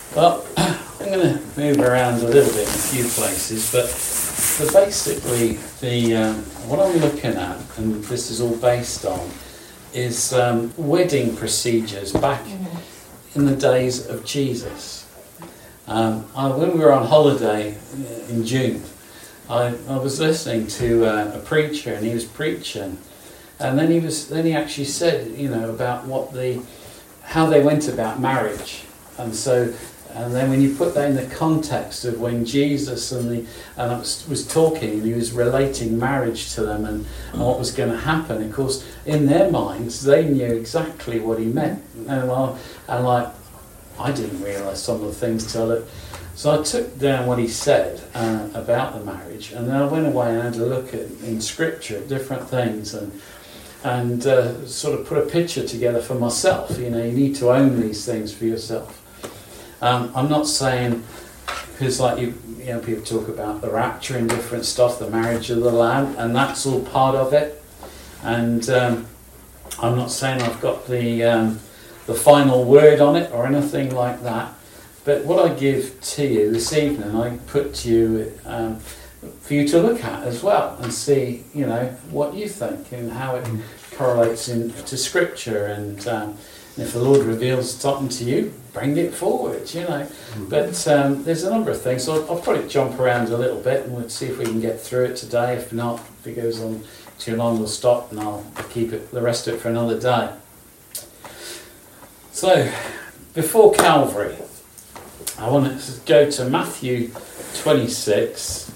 Well, I'm going to move around a little bit in a few places, but basically what I'm looking at, and this is all based on, is wedding procedures back in the days of Jesus. When we were on holiday in June, I was listening to a preacher, and he was preaching, and then he actually said, about how they went about marriage, and then when you put that in the context of when Jesus was talking, and he was relating marriage to them and what was going to happen, of course, in their minds, they knew exactly what he meant. I didn't realise some of the things till it. So I took down what he said about the marriage, and then I went away and had a look in Scripture at different things and sort of put a picture together for myself. You need to own these things for yourself. I'm not saying, because people talk about the rapture and different stuff, the marriage of the Lamb, and that's all part of it. And I'm not saying I've got the final word on it or anything like that. But what I give to you this evening, I put to you for you to look at as well and see, what you think and how it correlates to Scripture, and if the Lord reveals something to you, bring it forward, But there's a number of things, so I'll probably jump around a little bit and we'll see if we can get through it today. If not, if it goes on too long, we'll stop and I'll keep the rest of it for another day. So, before Calvary, I want to go to Matthew 26,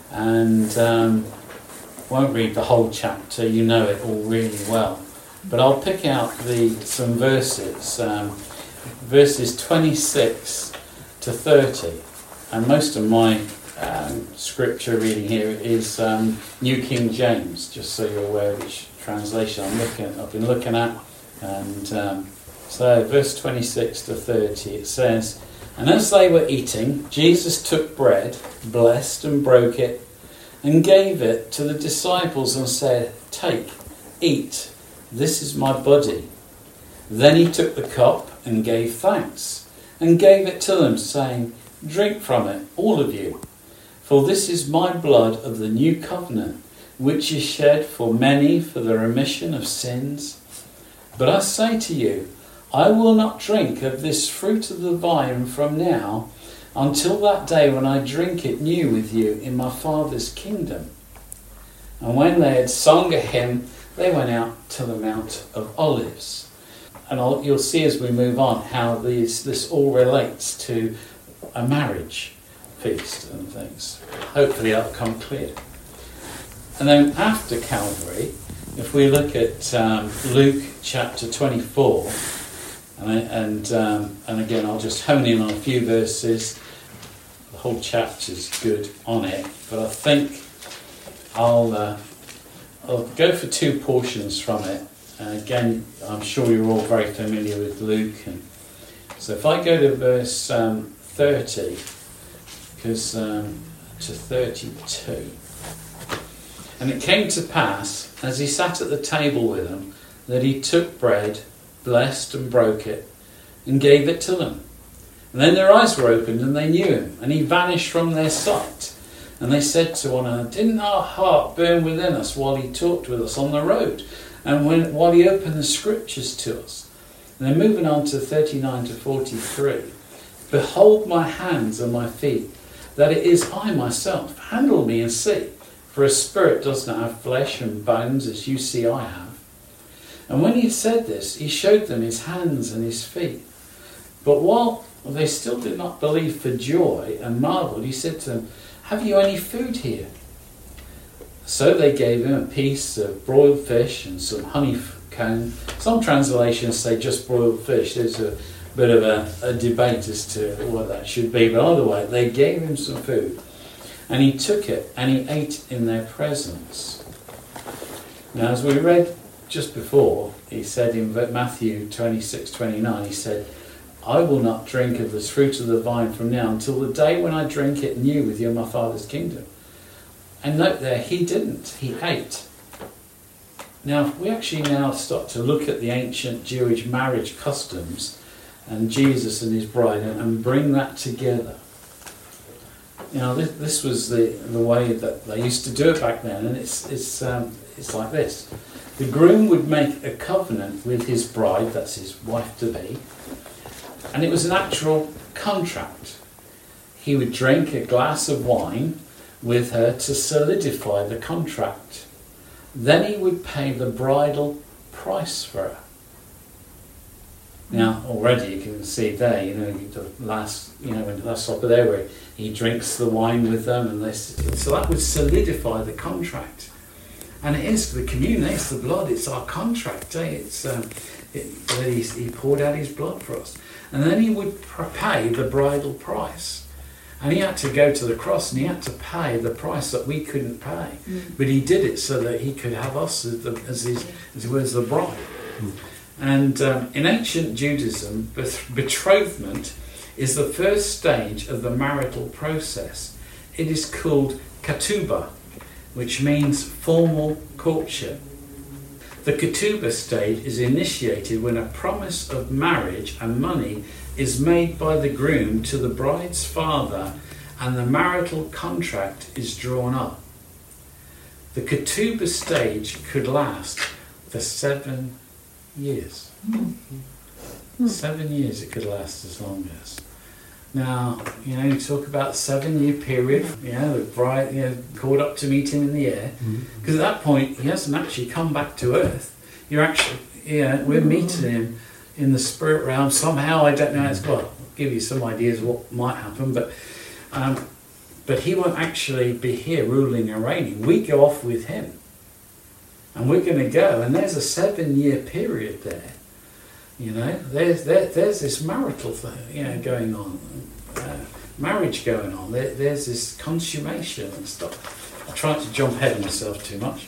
and won't read the whole chapter, you know it all really well. But I'll pick out some verses, verses 26 to 30. And most of my scripture reading here is New King James, just so you're aware which translation I've been looking at. And so verse 26 to 30, it says, "And as they were eating, Jesus took bread, blessed and broke it, and gave it to the disciples and said, 'Take, eat. This is my body.' Then he took the cup and gave thanks, and gave it to them, saying, 'Drink from it, all of you. For this is my blood of the new covenant, which is shed for many for the remission of sins. But I say to you, I will not drink of this fruit of the vine from now until that day when I drink it new with you in my Father's kingdom.' And when they had sung a hymn, they went out to the Mount of Olives." And you'll see as we move on how this all relates to a marriage feast and things. Hopefully that'll come clear. And then after Calvary, if we look at Luke chapter 24, and again I'll just hone in on a few verses. The whole chapter's good on it, but I think I'll go for two portions from it. Again, I'm sure you're all very familiar with Luke. And so if I go to verse 30, because to 32. "And it came to pass, as he sat at the table with them, that he took bread, blessed and broke it, and gave it to them. And then their eyes were opened, and they knew him, and he vanished from their sight. And they said to one another, 'Didn't our heart burn within us while he talked with us on the road, and while he opened the Scriptures to us?' And then moving on to 39 to 43. "Behold my hands and my feet, that it is I myself. Handle me and see, for a spirit does not have flesh and bones as you see I have. And when he had said this, he showed them his hands and his feet. But while they still did not believe for joy and marveled, he said to them, 'Have you any food here?' So they gave him a piece of broiled fish and some honeycomb." Some translations say just broiled fish. There's a bit of a debate as to what that should be. But either way, they gave him some food. And he took it and he ate in their presence. Now, as we read just before, he said in Matthew 26:29, he said, "I will not drink of this fruit of the vine from now until the day when I drink it new with you in my Father's kingdom." And note there, he didn't. He ate. Now, if we actually now start to look at the ancient Jewish marriage customs, and Jesus and his bride, and bring that together. You know, this was the way that they used to do it back then, and it's like this. The groom would make a covenant with his bride, that's his wife-to-be, and it was an actual contract. He would drink a glass of wine with her to solidify the contract. Then he would pay the bridal price for her. Now, already you can see there, you know, the last supper there, where he drinks the wine with them, and so that would solidify the contract. And it is the communion, it's the blood, it's our contract. He poured out his blood for us. And then he would pay the bridal price. And he had to go to the cross, and he had to pay the price that we couldn't pay. But he did it so that he could have us as the bride. And in ancient Judaism, betrothment is the first stage of the marital process. It is called ketubah, which means formal courtship. The ketubah stage is initiated when a promise of marriage and money is made by the groom to the bride's father, and the marital contract is drawn up. The ketubah stage could last for 7 years. 7 years it could last as long as. Now, you know, you talk about 7-year period, you know, the bride, you know, called up to meet him in the air. Because at that point, he hasn't actually come back to earth. You're actually, we're meeting him in the spirit realm somehow. I don't know how it's got. I'll give you some ideas of what might happen, but he won't actually be here ruling and reigning. We go off with him. And we're going to go, and there's a 7-year period there. You know, there's this marital thing, you know, going on, marriage going on. There's this consummation and stuff. I try not to jump ahead of myself too much.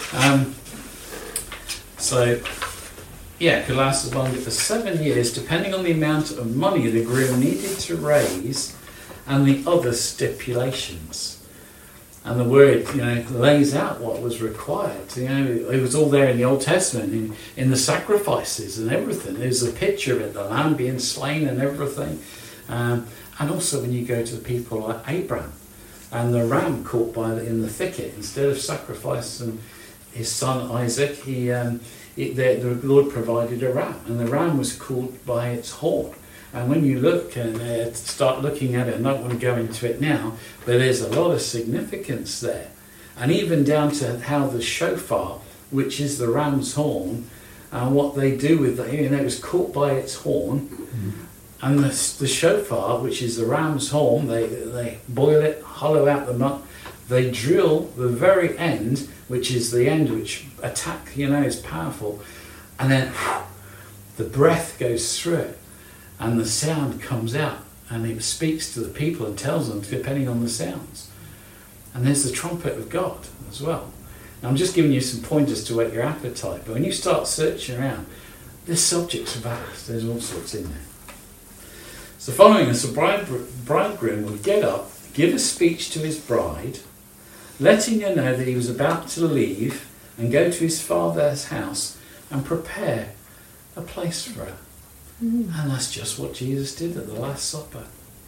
It could last as long as 7 years, depending on the amount of money the groom needed to raise and the other stipulations. And the word, you know, lays out what was required. You know, it was all there in the Old Testament, in the sacrifices and everything. There's a picture of it, the lamb being slain and everything. And also when you go to the people like Abraham, and the ram caught in the thicket, instead of sacrificing his son Isaac, the Lord provided a ram, and the ram was caught by its horn. And when you look and start looking at it, I don't want to go into it now, but there's a lot of significance there. And even down to how the shofar, which is the ram's horn, and what they do with it, you know, it was caught by its horn. And the shofar, which is the ram's horn, they boil it, hollow out the nut, they drill the very end, which is the end which attack, you know, is powerful, and then the breath goes through it. And the sound comes out, and it speaks to the people and tells them, depending on the sounds. And there's the trumpet of God as well. Now, I'm just giving you some pointers to whet your appetite, but when you start searching around, this subject's vast. There's all sorts in there. So following this, the bridegroom would get up, give a speech to his bride, letting her know that he was about to leave and go to his father's house and prepare a place for her. And that's just what Jesus did at the Last Supper.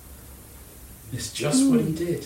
It's just what he did.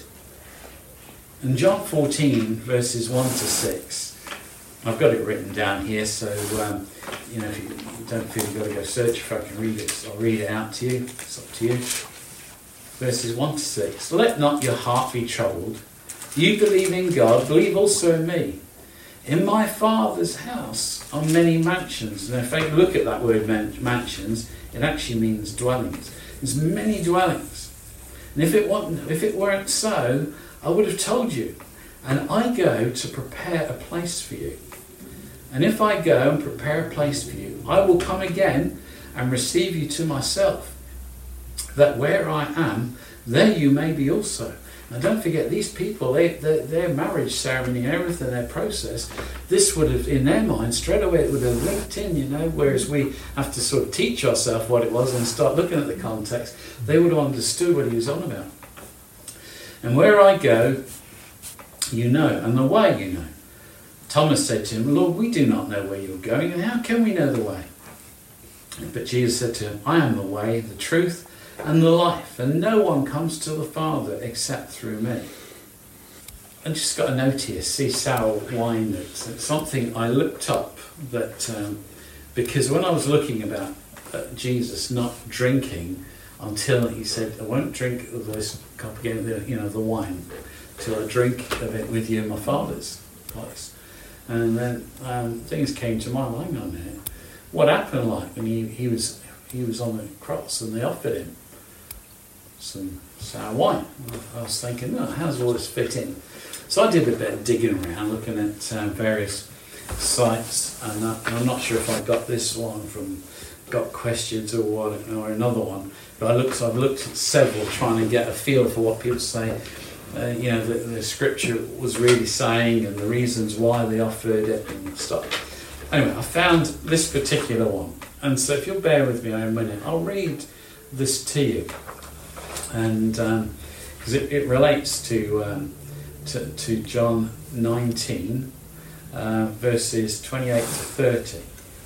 In John 14, verses 1 to 6, I've got it written down here, so you know, if you don't feel you've got to go search, if I can read it, I'll read it out to you. It's up to you. Verses 1 to 6. Let not your heart be troubled. You believe in God, believe also in me. In my Father's house are many mansions. And if I look at that word mansions, it actually means dwellings. There's many dwellings. And if it weren't so, I would have told you. And I go to prepare a place for you. And if I go and prepare a place for you, I will come again and receive you to myself, that where I am, there you may be also. Now don't forget, these people, their marriage ceremony and everything, their process, this would have, in their mind, straight away it would have linked in, you know, whereas we have to sort of teach ourselves what it was and start looking at the context. They would have understood what he was on about. And where I go, you know, and the way you know. Thomas said to him, Lord, we do not know where you're going, and how can we know the way? But Jesus said to him, I am the way, the truth, and the life, and no one comes to the Father except through me. I just got a note here, see sour wine. It's something I looked up that because when I was looking about Jesus not drinking until he said, I won't drink of this cup again, the wine, till I drink of it with you in my Father's place. And then things came to mind. Hang on a minute, what happened like when he was on the cross and they offered him some sour wine? I was thinking, how does all this fit in? So I did a bit of digging around, looking at various sites, and I'm not sure if I got this one from Got Questions or another one, but I've looked at several trying to get a feel for what people say. The scripture was really saying and the reasons why they offered it and stuff. Anyway, I found this particular one, and so if you'll bear with me a minute, I'll read this to you, and because it relates to John 19, verses 28 to 30.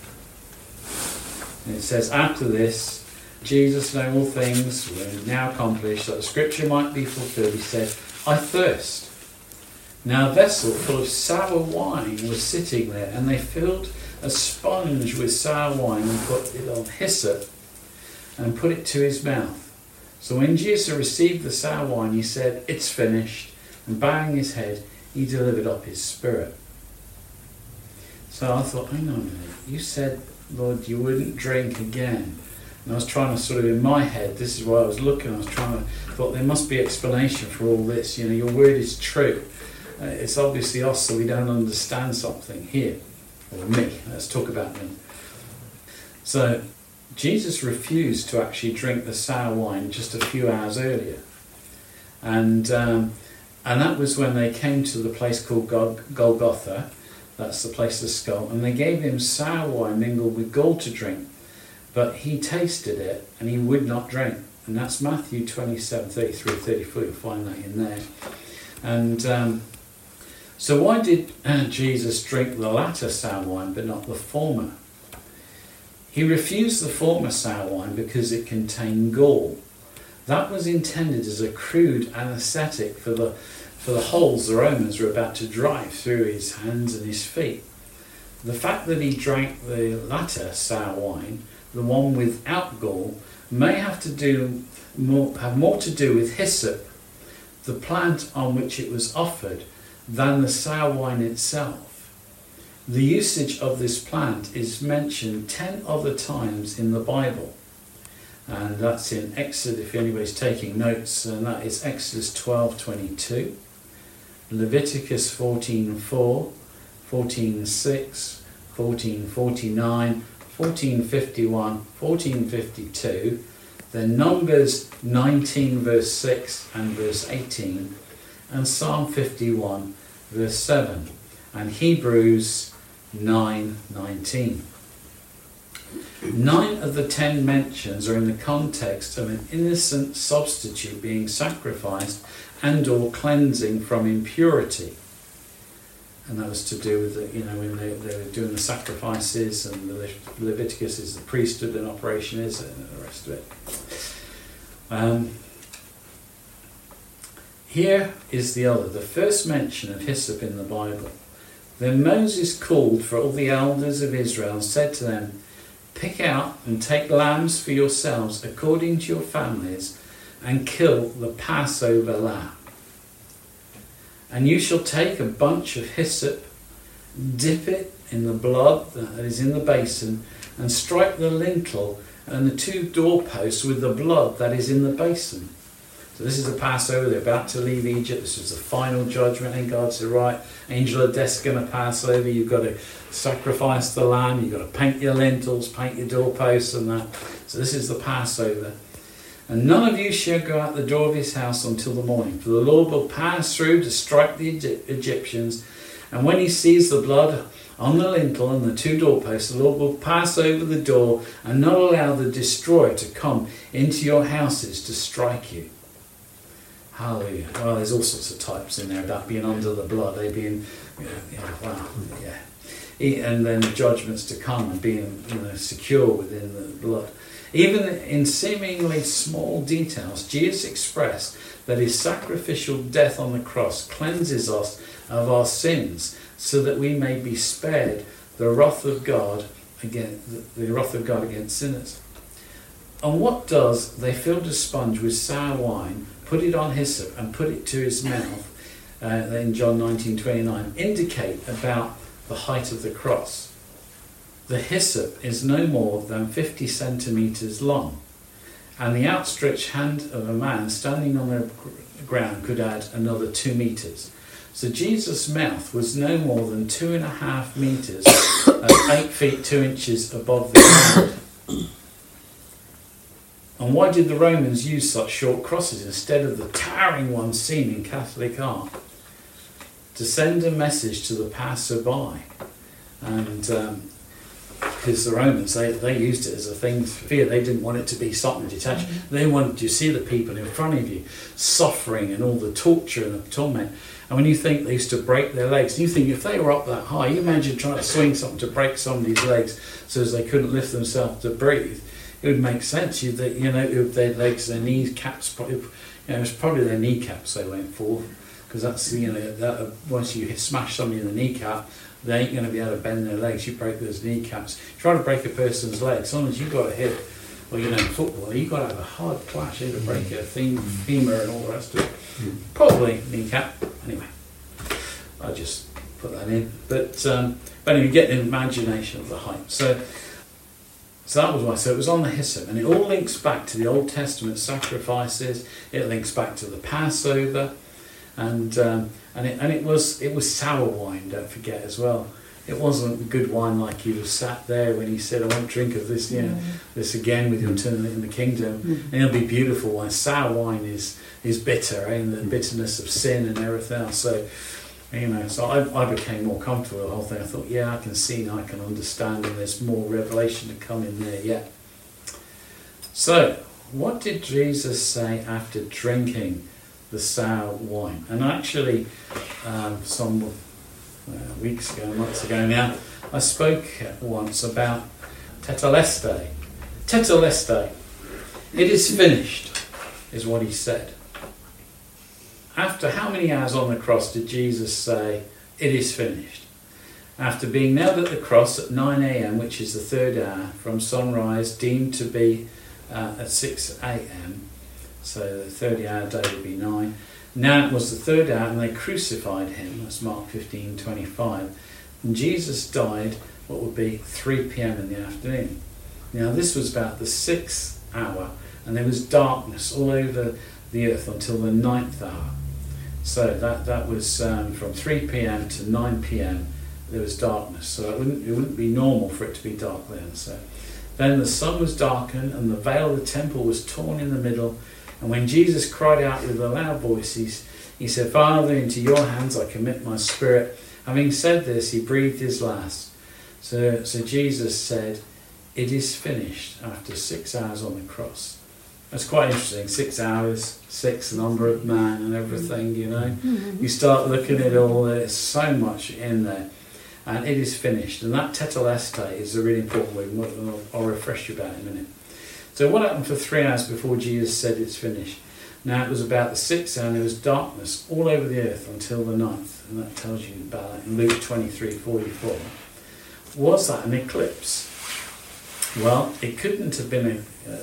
And it says, after this, Jesus, knowing all things were now accomplished, that the scripture might be fulfilled, he said, I thirst. Now a vessel full of sour wine was sitting there, and they filled a sponge with sour wine and put it on hyssop and put it to his mouth. So when Jesus received the sour wine, he said, it's finished. And bowing his head, he delivered up his spirit. So I thought, hang on a minute, you said, Lord, you wouldn't drink again. And I was trying to sort of, in my head, this is why I was looking, thought there must be explanation for all this. Your word is true. It's obviously us, so we don't understand something here. Or me, let's talk about me. So Jesus refused to actually drink the sour wine just a few hours earlier. And that was when they came to the place called Golgotha. That's the place of the skull. And they gave him sour wine mingled with gall to drink. But he tasted it and he would not drink. And that's Matthew 27, 33, 34. You'll find that in there. And so why did Jesus drink the latter sour wine but not the former? He refused the former sour wine because it contained gall. That was intended as a crude anaesthetic for the holes the Romans were about to drive through his hands and his feet. The fact that he drank the latter sour wine, the one without gall, may have more to do with hyssop, the plant on which it was offered, than the sour wine itself. The usage of this plant is mentioned 10 other times in the Bible. And that's in Exodus, if anybody's taking notes, and that is Exodus 12:22, Leviticus 14:4, 14:6, 14:49, 14:51, 14:52, then Numbers 19 verse 6 and verse 18, and Psalm 51 verse 7, and Hebrews 9:19. 9 of the 10 mentions are in the context of an innocent substitute being sacrificed and or cleansing from impurity. And that was to do with when they were doing the sacrifices, and the Leviticus is the priesthood and operation is, and the rest of it. Here is the first mention of hyssop in the Bible. Then Moses called for all the elders of Israel and said to them, pick out and take lambs for yourselves according to your families, and kill the Passover lamb. And you shall take a bunch of hyssop, dip it in the blood that is in the basin, and strike the lintel and the 2 doorposts with the blood that is in the basin. So this is the Passover. They're about to leave Egypt. This is the final judgment. And God said, right, angel of death's going to pass over. You've got to sacrifice the lamb. You've got to paint your lintels, paint your doorposts and that. So this is the Passover. And none of you shall go out the door of his house until the morning. For the Lord will pass through to strike the Egyptians. And when he sees the blood on the lintel and the 2 doorposts, the Lord will pass over the door and not allow the destroyer to come into your houses to strike you. Hallelujah. Well, there's all sorts of types in there about being under the blood. They being, wow, yeah. and then the judgments to come and being secure within the blood. Even in seemingly small details, Jesus expressed that his sacrificial death on the cross cleanses us of our sins so that we may be spared the wrath of God against sinners. And what does? They filled a sponge with sour wine, put it on hyssop and put it to his mouth, in John 19:29, indicate about the height of the cross. The hyssop is no more than 50 centimetres long, and the outstretched hand of a man standing on the ground could add another 2 metres. So Jesus' mouth was no more than 2.5 metres at 8 feet 2 inches above the ground. And why did the Romans use such short crosses instead of the towering ones seen in Catholic art? To send a message to the passer-by. And because the Romans, they used it as a thing for fear. They didn't want it to be something detached. They wanted you to see the people in front of you suffering and all the torture and the torment. And when you think they used to break their legs, and you think if they were up that high, you imagine trying to swing something to break somebody's legs so as they couldn't lift themselves to breathe. It would make sense. Their legs, their kneecaps, it was probably their kneecaps they went for, because that's that once you smash somebody in the kneecap, they ain't going to be able to bend their legs. You break those kneecaps. Try to break a person's legs. Sometimes you've got to hit, well, in football, you've got to have a hard clash here to break a femur and all the rest of it. Probably kneecap. Anyway, I just put that in. But anyway, you get an imagination of the height. So that was why. So it was on the hyssop, and it all links back to the Old Testament sacrifices. It links back to the Passover, and it was sour wine. Don't forget as well. It wasn't good wine like he was sat there when he said, "I won't drink of this, this again with you until in the kingdom." And it'll be beautiful wine. Sour wine is bitter, and the bitterness of sin and everything else. So. So I became more comfortable with the whole thing. I thought, I can see now, I can understand, and there's more revelation to come in there yet. So, what did Jesus say after drinking the sour wine? And actually, some weeks ago, months ago now, I spoke once about tetelestai. Tetelestai. It is finished, is what he said. After how many hours on the cross did Jesus say, it is finished? After being nailed at the cross at 9 a.m, which is the third hour, from sunrise, deemed to be at 6 a.m, so the 30-hour day would be 9. Now it was the third hour, and they crucified him, that's Mark 15:25. And Jesus died, what would be 3 p.m. in the afternoon. Now this was about the 6th hour, and there was darkness all over the earth until the 9th hour. So that was from 3 p.m. to 9 p.m. there was darkness. So it wouldn't be normal for it to be dark then. So then the sun was darkened, and the veil of the temple was torn in the middle. And when Jesus cried out with a loud voice, he said, "Father, into your hands I commit my spirit." Having said this, he breathed his last. So Jesus said, "It is finished," after 6 hours on the cross. That's quite interesting. 6 hours, 6 number of man and everything, You start looking at it all, there's so much in there. And it is finished. And that tetelestai is a really important word. I'll refresh you about it in a minute. So what happened for 3 hours before Jesus said it's finished? Now it was about the 6th hour, and there was darkness all over the earth until the 9th. And that tells you about that in Luke 23:44. Was that an eclipse? Well, it couldn't have been,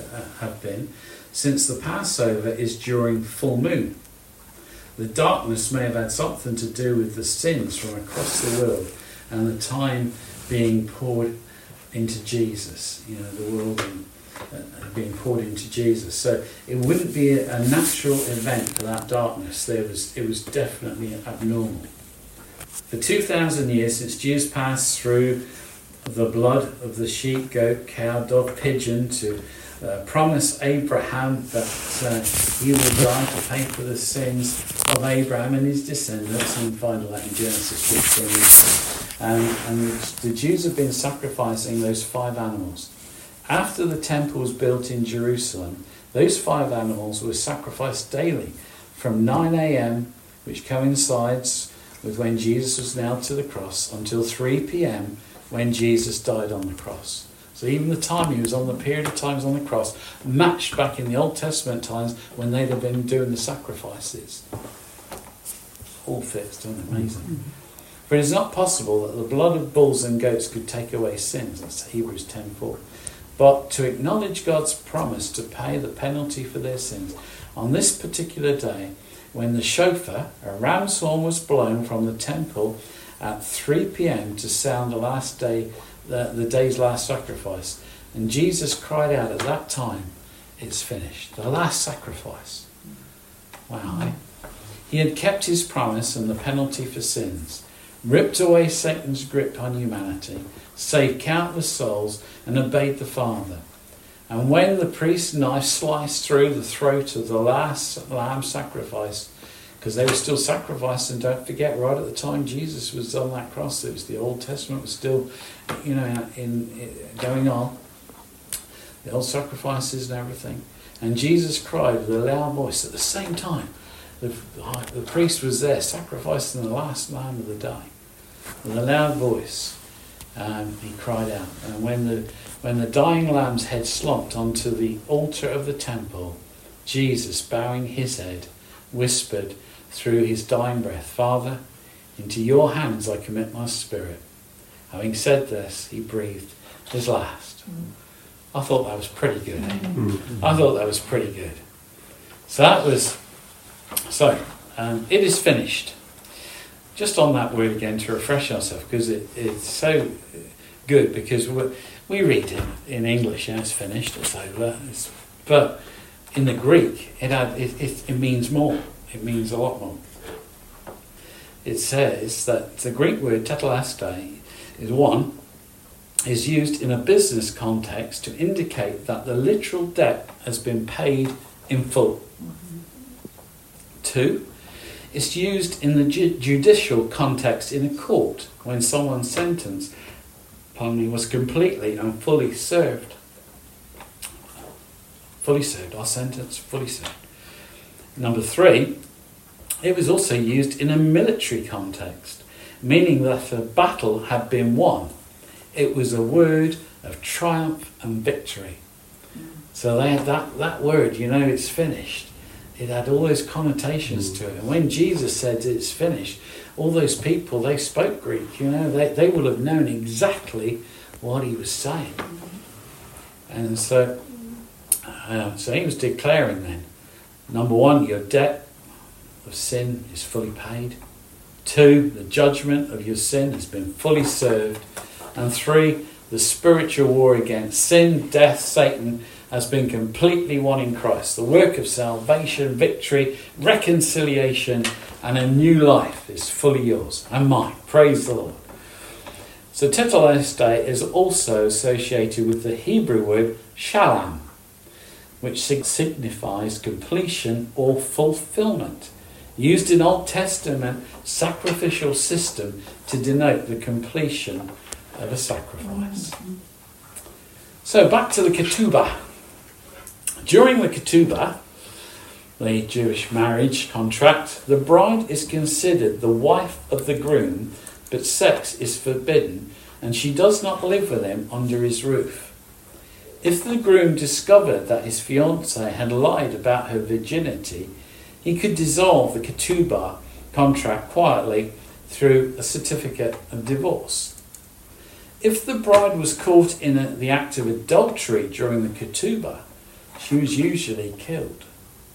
since the Passover is during full moon. The darkness may have had something to do with the sins from across the world and the time being poured into Jesus, the world being poured into Jesus. So it wouldn't be a natural event for that darkness. It was definitely abnormal. For 2,000 years since Jesus passed through the blood of the sheep, goat, cow, dog, pigeon to promise Abraham that he will die to pay for the sins of Abraham and his descendants, and find all that in Genesis 15. And the Jews have been sacrificing those 5 animals. After the temple was built in Jerusalem, those 5 animals were sacrificed daily from 9 a.m, which coincides with when Jesus was nailed to the cross, until 3 p.m, when Jesus died on the cross. So even the time he was on, the period of times on the cross, matched back in the Old Testament times when they'd have been doing the sacrifices. All fits, doesn't it? Amazing. For it is not possible that the blood of bulls and goats could take away sins. That's Hebrews 10:4. But to acknowledge God's promise to pay the penalty for their sins, on this particular day, when the shofar, a ram's horn, was blown from the temple at 3 p.m. to sound the day's last sacrifice, and Jesus cried out at that time, "It's finished." The last sacrifice. Wow. Eh? He had kept his promise and the penalty for sins, ripped away Satan's grip on humanity, saved countless souls, and obeyed the Father. And when the priest's knife sliced through the throat of the last lamb sacrifice, because they were still sacrificing, don't forget, right at the time Jesus was on that cross, it was the Old Testament was still, going on, the old sacrifices and everything. And Jesus cried with a loud voice at the same time. The priest was there sacrificing the last lamb of the day. With a loud voice, he cried out. And when the dying lamb's head slumped onto the altar of the temple, Jesus, bowing his head, whispered through his dying breath, "Father, into your hands I commit my spirit." Having said this, he breathed his last. I thought that was pretty good. I thought that was pretty good. It is finished. Just on that word again to refresh ourselves, because it's so good, because we read it in English, it's finished, it's over. But in the Greek, it means more. It means a lot more. It says that the Greek word tetelestai is used in a business context to indicate that the literal debt has been paid in full. 2, it's used in the judicial context in a court when someone's sentence was completely and fully served. Fully served, our sentence, fully served. Number 3, it was also used in a military context, meaning that the battle had been won. It was a word of triumph and victory. So they had that word, it's finished. It had all those connotations to it. And when Jesus said it's finished, all those people, they spoke Greek, they would have known exactly what he was saying. And so he was declaring then, number 1, your debt of sin is fully paid. 2, the judgment of your sin has been fully served. And 3, the spiritual war against sin, death, Satan has been completely won in Christ. The work of salvation, victory, reconciliation, and a new life is fully yours and mine. Praise the Lord. So tetelestai is also associated with the Hebrew word shalom, which signifies completion or fulfillment, used in Old Testament sacrificial system to denote the completion of a sacrifice. So back to the ketubah. During the ketubah, the Jewish marriage contract, the bride is considered the wife of the groom, but sex is forbidden, and she does not live with him under his roof. If the groom discovered that his fiancée had lied about her virginity, he could dissolve the ketubah contract quietly through a certificate of divorce. If the bride was caught in the act of adultery during the ketubah, she was usually killed.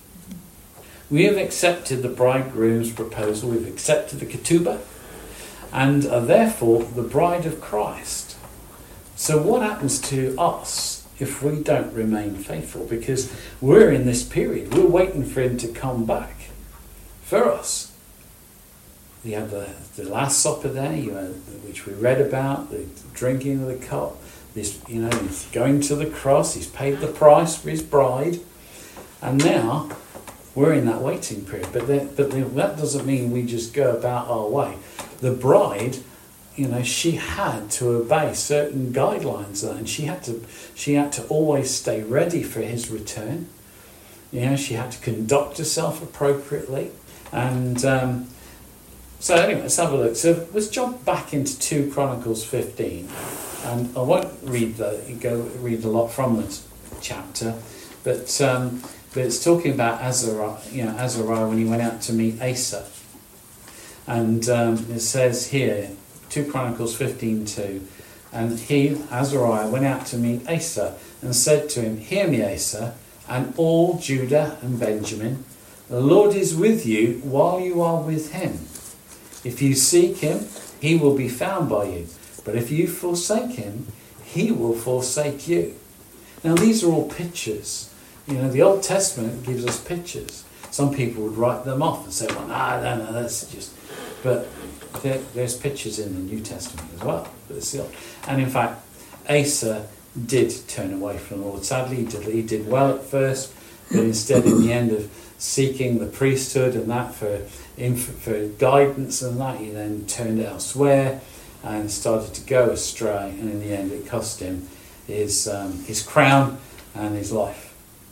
We have accepted the bridegroom's proposal, we've accepted the ketubah, and are therefore the bride of Christ. So what happens to us if we don't remain faithful? Because we're in this period, we're waiting for him to come back for us. You have the Last Supper there, which we read about, the drinking of the cup. This, he's going to the cross. He's paid the price for his bride, and now we're in that waiting period. But that doesn't mean we just go about our way. The bride, she had to obey certain guidelines, and she had to always stay ready for his return. She had to conduct herself appropriately, and So anyway, let's have a look. So let's jump back into 2 Chronicles 15. And I won't read a lot from the chapter, but it's talking about Azariah when he went out to meet Asa. And it says here, 2 Chronicles 15:2, and he, Azariah, went out to meet Asa and said to him, "Hear me, Asa, and all Judah and Benjamin. The Lord is with you while you are with him. If you seek him, he will be found by you. But if you forsake him, he will forsake you." Now these are all pictures. The Old Testament gives us pictures. Some people would write them off and say, well, no, that's just... But there's pictures in the New Testament as well. And in fact, Asa did turn away from the Lord. Sadly, he did well at first, but instead in the end of seeking the priesthood and that for guidance and that, he then turned elsewhere and started to go astray, and in the end it cost him his crown and his life.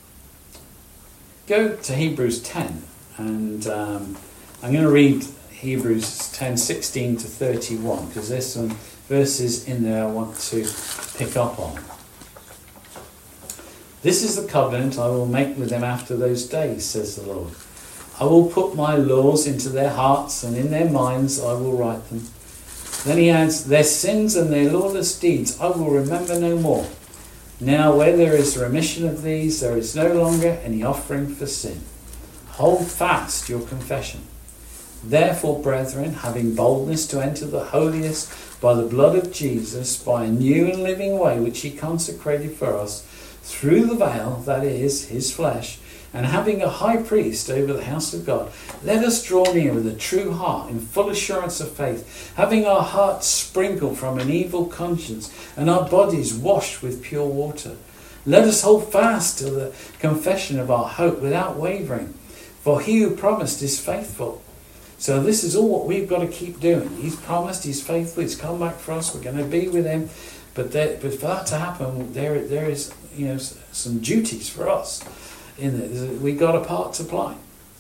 Go to Hebrews 10, and I'm going to read Hebrews 10:16 to 31, because there's some verses in there I want to pick up on. "This is the covenant I will make with them after those days, says the Lord. I will put my laws into their hearts, and in their minds I will write them." Then he adds, "Their sins and their lawless deeds I will remember no more. Now where there is remission of these, there is no longer any offering for sin. Hold fast your confession. Therefore, brethren, having boldness to enter the holiest by the blood of Jesus, by a new and living way which he consecrated for us, through the veil, that is, his flesh, and having a high priest over the house of God, let us draw near with a true heart in full assurance of faith, having our hearts sprinkled from an evil conscience and our bodies washed with pure water. Let us hold fast to the confession of our hope without wavering, for he who promised is faithful." So this is all what we've got to keep doing. He's promised, he's faithful, he's come back for us, we're going to be with him. But for that to happen, there is some duties for us. We've got a part to play.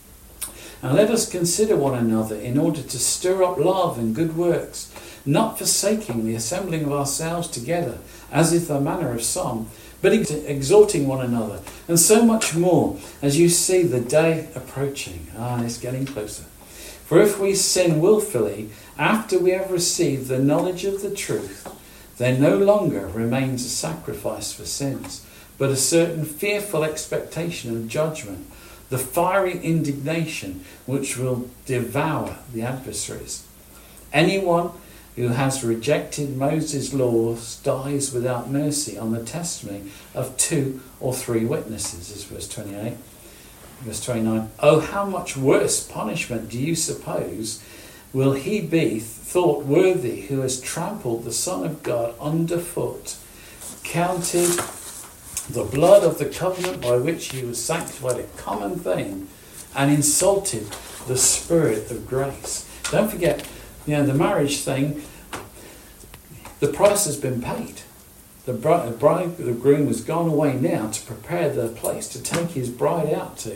"And let us consider one another in order to stir up love and good works, not forsaking the assembling of ourselves together, as is the manner of some, but exhorting one another, and so much more as you see the day approaching." It's getting closer. "For if we sin willfully after we have received the knowledge of the truth, there no longer remains a sacrifice for sins, but a certain fearful expectation of judgment, the fiery indignation which will devour the adversaries. Anyone who has rejected Moses' laws dies without mercy on the testimony of 2 or 3 witnesses," is verse 28. Verse 29, "Oh, how much worse punishment do you suppose will he be thought worthy who has trampled the Son of God underfoot, counted the blood of the covenant by which he was sanctified a common thing, and insulted the Spirit of grace?" Don't forget, the marriage thing, the price has been paid. The groom has gone away now to prepare the place to take his bride out to.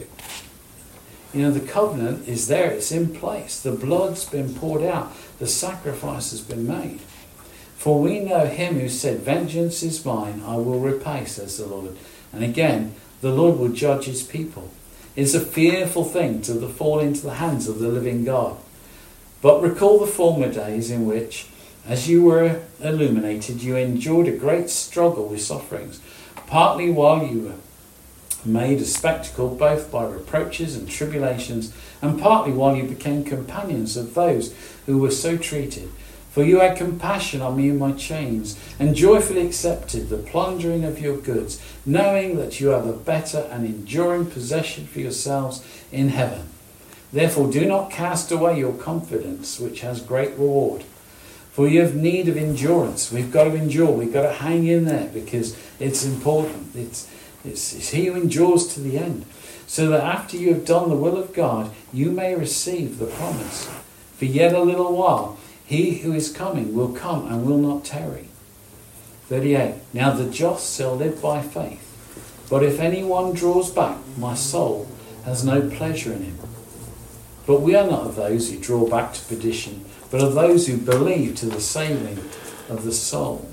The covenant is there, it's in place. The blood's been poured out. The sacrifice has been made. "For we know him who said, 'Vengeance is mine, I will repay,' says the Lord." And again, the Lord will judge his people. It's a fearful thing to fall into the hands of the living God. "But recall the former days in which, as you were illuminated, you endured a great struggle with sufferings, partly while you were made a spectacle both by reproaches and tribulations, and partly while you became companions of those who were so treated. For you had compassion on me in my chains, and joyfully accepted the plundering of your goods, knowing that you have a better and enduring possession for yourselves in heaven. Therefore do not cast away your confidence, which has great reward. For you have need of endurance." We've got to endure. We've got to hang in there because it's important. It's he who endures to the end. "So that after you have done the will of God, you may receive the promise. For yet a little while, he who is coming will come and will not tarry." 38. "Now the just shall live by faith. But if anyone draws back, my soul has no pleasure in him." But we are not of those who draw back to perdition, but of those who believe to the saving of the soul.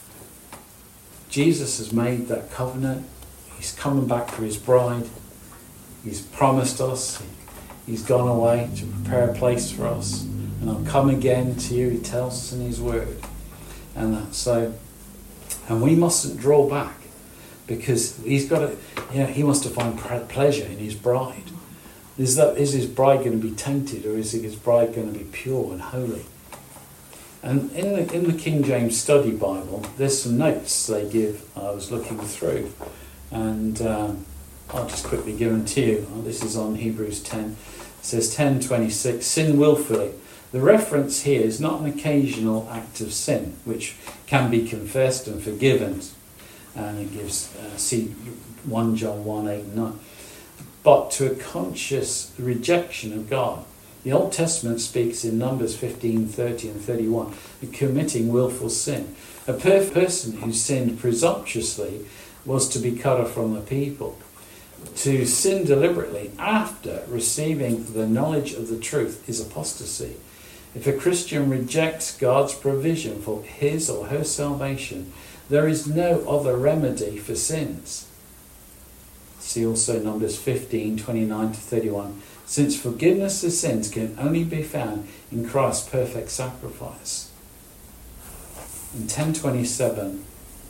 Jesus has made that covenant. He's coming back for his bride. He's promised us. He's gone away to prepare a place for us. And I'll come again to you, he tells us in his word. And we mustn't draw back, because he's got to, he wants to find pleasure in his bride. Is his bride going to be tainted, or is his bride going to be pure and holy? And in the King James Study Bible, there's some notes they give. I was looking through, and I'll just quickly give them to you. This is on Hebrews 10. It says 10:26, sin willfully. The reference here is not an occasional act of sin, which can be confessed and forgiven. And it gives, see 1 John 1, 8 and 9. But to a conscious rejection of God. The Old Testament speaks in Numbers 15, 30 and 31 of committing willful sin. A person who sinned presumptuously was to be cut off from the people. To sin deliberately after receiving the knowledge of the truth is apostasy. If a Christian rejects God's provision for his or her salvation, there is no other remedy for sins. See also Numbers 15, 29 to 31. Since forgiveness of sins can only be found in Christ's perfect sacrifice. In 10:27,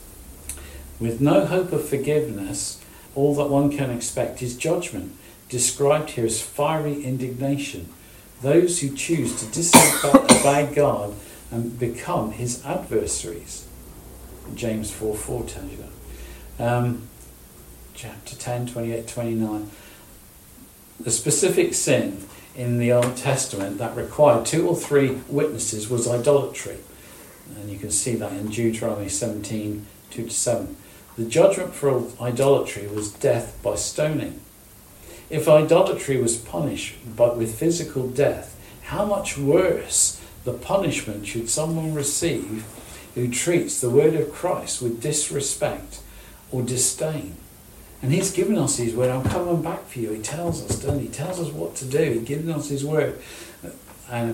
with no hope of forgiveness, all that one can expect is judgment, described here as fiery indignation. Those who choose to disobey God and become his adversaries. James 4:4 tells you that. Chapter 10, 28, 29. The specific sin in the Old Testament that required 2 or 3 witnesses was idolatry. And you can see that in Deuteronomy 17, 2 to 7. The judgment for idolatry was death by stoning. If idolatry was punished but with physical death, how much worse the punishment should someone receive who treats the word of Christ with disrespect or disdain? And he's given us his word. I'm coming back for you. He tells us, doesn't he? He tells us what to do. He's given us his word and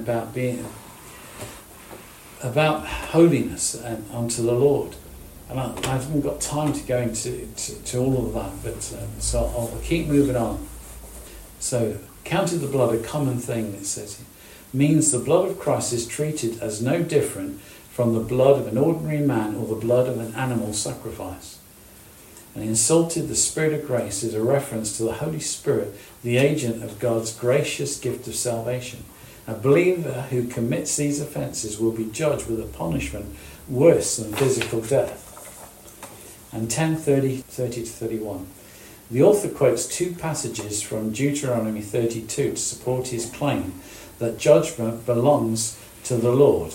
about holiness and unto the Lord. And I haven't got time to go into all of that, but so I'll keep moving on. So, counted the blood a common thing, it says here, means the blood of Christ is treated as no different from the blood of an ordinary man or the blood of an animal sacrifice. And insulted the Spirit of grace is a reference to the Holy Spirit, the agent of God's gracious gift of salvation. A believer who commits these offences will be judged with a punishment worse than physical death. And 10:30 to 31. The author quotes 2 passages from Deuteronomy 32 to support his claim that judgment belongs to the Lord.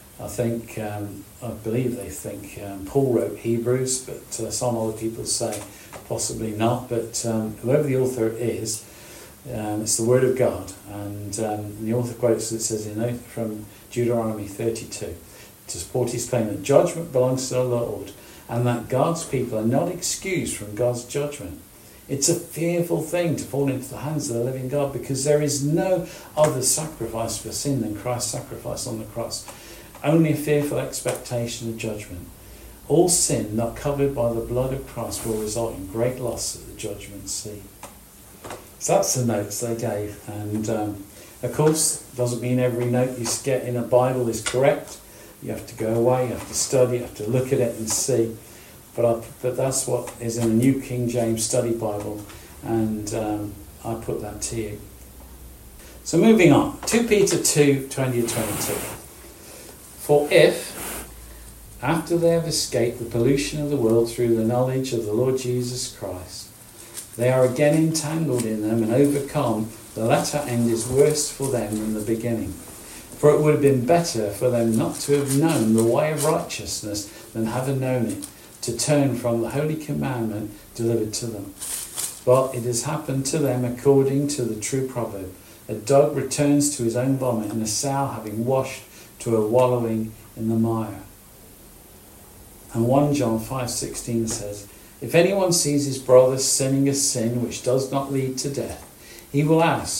I believe they think Paul wrote Hebrews, but some other people say possibly not. But whoever the author is, it's the Word of God. And the author quotes, it says from Deuteronomy 32 to support his claim that judgment belongs to the Lord and that God's people are not excused from God's judgment. It's a fearful thing to fall into the hands of the living God, because there is no other sacrifice for sin than Christ's sacrifice on the cross. Only a fearful expectation of judgment. All sin not covered by the blood of Christ will result in great loss at the judgment seat. So that's the notes they gave. And of course, doesn't mean every note you get in a Bible is correct. You have to go away, you have to study, you have to look at it and see. But that's what is in the New King James Study Bible, and I put that to you. So moving on, 2 Peter 2, 20 to 22. For if, after they have escaped the pollution of the world through the knowledge of the Lord Jesus Christ, they are again entangled in them and overcome, the latter end is worse for them than the beginning. For it would have been better for them not to have known the way of righteousness than having known it, to turn from the holy commandment delivered to them. But it has happened to them according to the true proverb. A dog returns to his own vomit, and a sow having washed to a wallowing in the mire. And 1 John 5:16 says, if anyone sees his brother sinning a sin which does not lead to death, he will ask,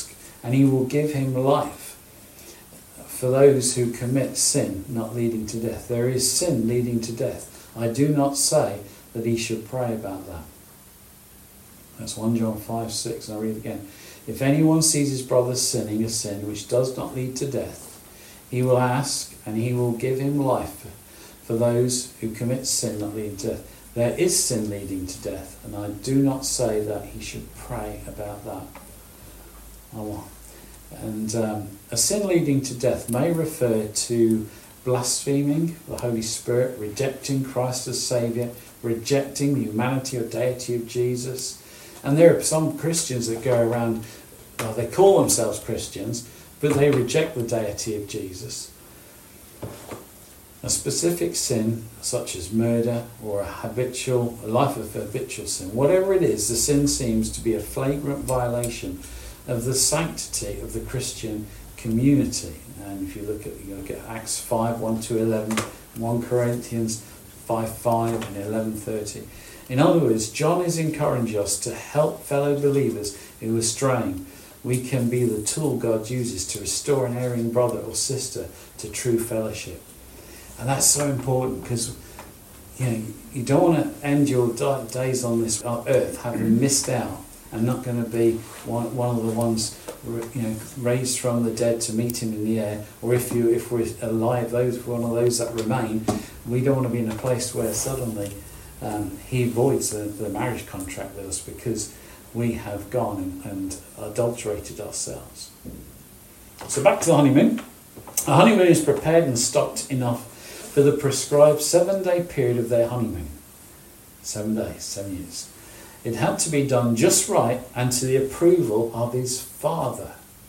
and he will give him life for those who commit sin not leading to death. There is sin leading to death. I do not say that he should pray about that. That's 1 John 5:6, and I'll read it again. If anyone sees his brother sinning a sin which does not lead to death, he will ask, and he will give him life for those who commit sin not leading to death. There is sin leading to death, and I do not say that he should pray about that. A sin leading to death may refer to blaspheming the Holy Spirit, rejecting Christ as Saviour, rejecting the humanity or deity of Jesus. And there are some Christians that go around, well, they call themselves Christians, but they reject the deity of Jesus. A specific sin, such as murder or a life of habitual sin, whatever it is, the sin seems to be a flagrant violation of the sanctity of the Christian community. And if you look at Acts 5, 1-11, 1 Corinthians 5:5 and 11:30. In other words, John is encouraging us to help fellow believers who are straying. We can be the tool God uses to restore an erring brother or sister to true fellowship. And that's so important, because you don't want to end your days on this earth having missed out and not going to be one of the ones raised from the dead to meet him in the air. Or if we're alive, one of those that remain, we don't want to be in a place where suddenly he voids the marriage contract with us because we have gone and adulterated ourselves. So back to the honeymoon. A honeymoon is prepared and stocked enough for the prescribed 7-day period of their honeymoon. 7 days, 7 years. It had to be done just right and to the approval of his father.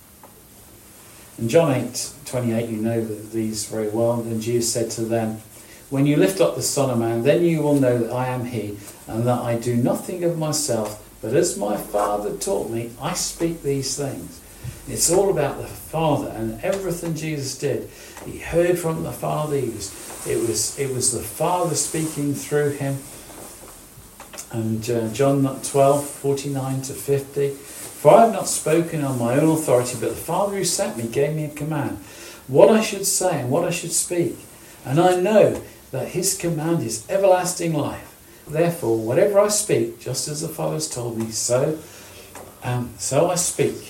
In John 8:28, you know these very well. And Jesus said to them, "When you lift up the Son of Man, then you will know that I am he, and that I do nothing of myself, but as my Father taught me, I speak these things." It's all about the Father, and everything Jesus did, he heard from the Father. It was the Father speaking through him. And John 12:49-50. "For I have not spoken on my own authority, but the Father who sent me gave me a command, what I should say and what I should speak. And I know that his command is everlasting life. Therefore, whatever I speak, just as the Father has told me, so I speak."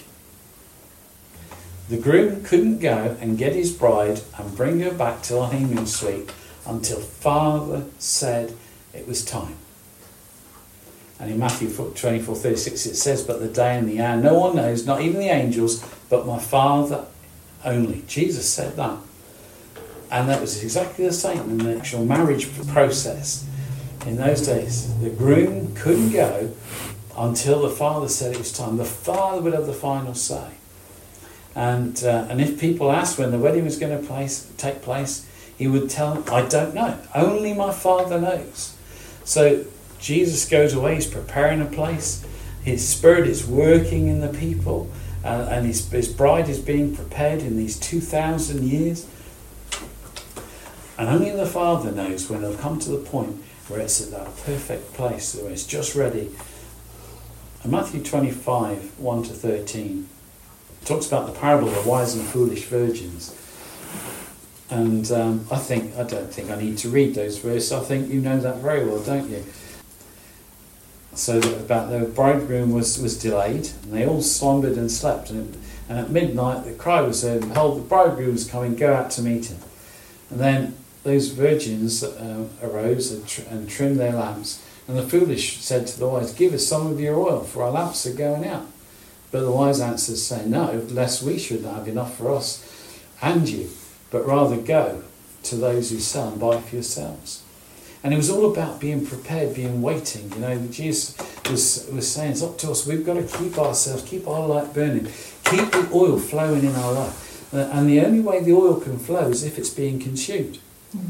The groom couldn't go and get his bride and bring her back to the honeymoon suite until Father said it was time. And in Matthew 24:36 it says, "But the day and the hour no one knows, not even the angels, but my Father only." Jesus said that. And that was exactly the same in the actual marriage process. In those days, the groom couldn't go until the Father said it was time. The Father would have the final say. And if people asked when the wedding was going to take place, he would tell them, "I don't know. Only my Father knows." So Jesus goes away, he's preparing a place. His Spirit is working in the people, and his bride is being prepared in these 2,000 years. And only the Father knows when it'll come to the point where it's at that perfect place, where it's just ready. And Matthew 25, 1-13, talks about the parable of the wise and foolish virgins. And I don't think I need to read those verses. I think you know that very well, don't you? So about the bridegroom was delayed, and they all slumbered and slept. And at midnight the cry was heard, "Behold, the bridegroom is coming, go out to meet him." And then those virgins arose and trimmed their lamps. And the foolish said to the wise, "Give us some of your oil, for our lamps are going out." But the wise answered, saying, "No, lest we should not have enough for us and you, but rather go to those who sell and buy for yourselves." And it was all about being prepared, being waiting. Jesus was saying, it's up to us. We've got to keep ourselves, keep our light burning, keep the oil flowing in our life. And the only way the oil can flow is if it's being consumed.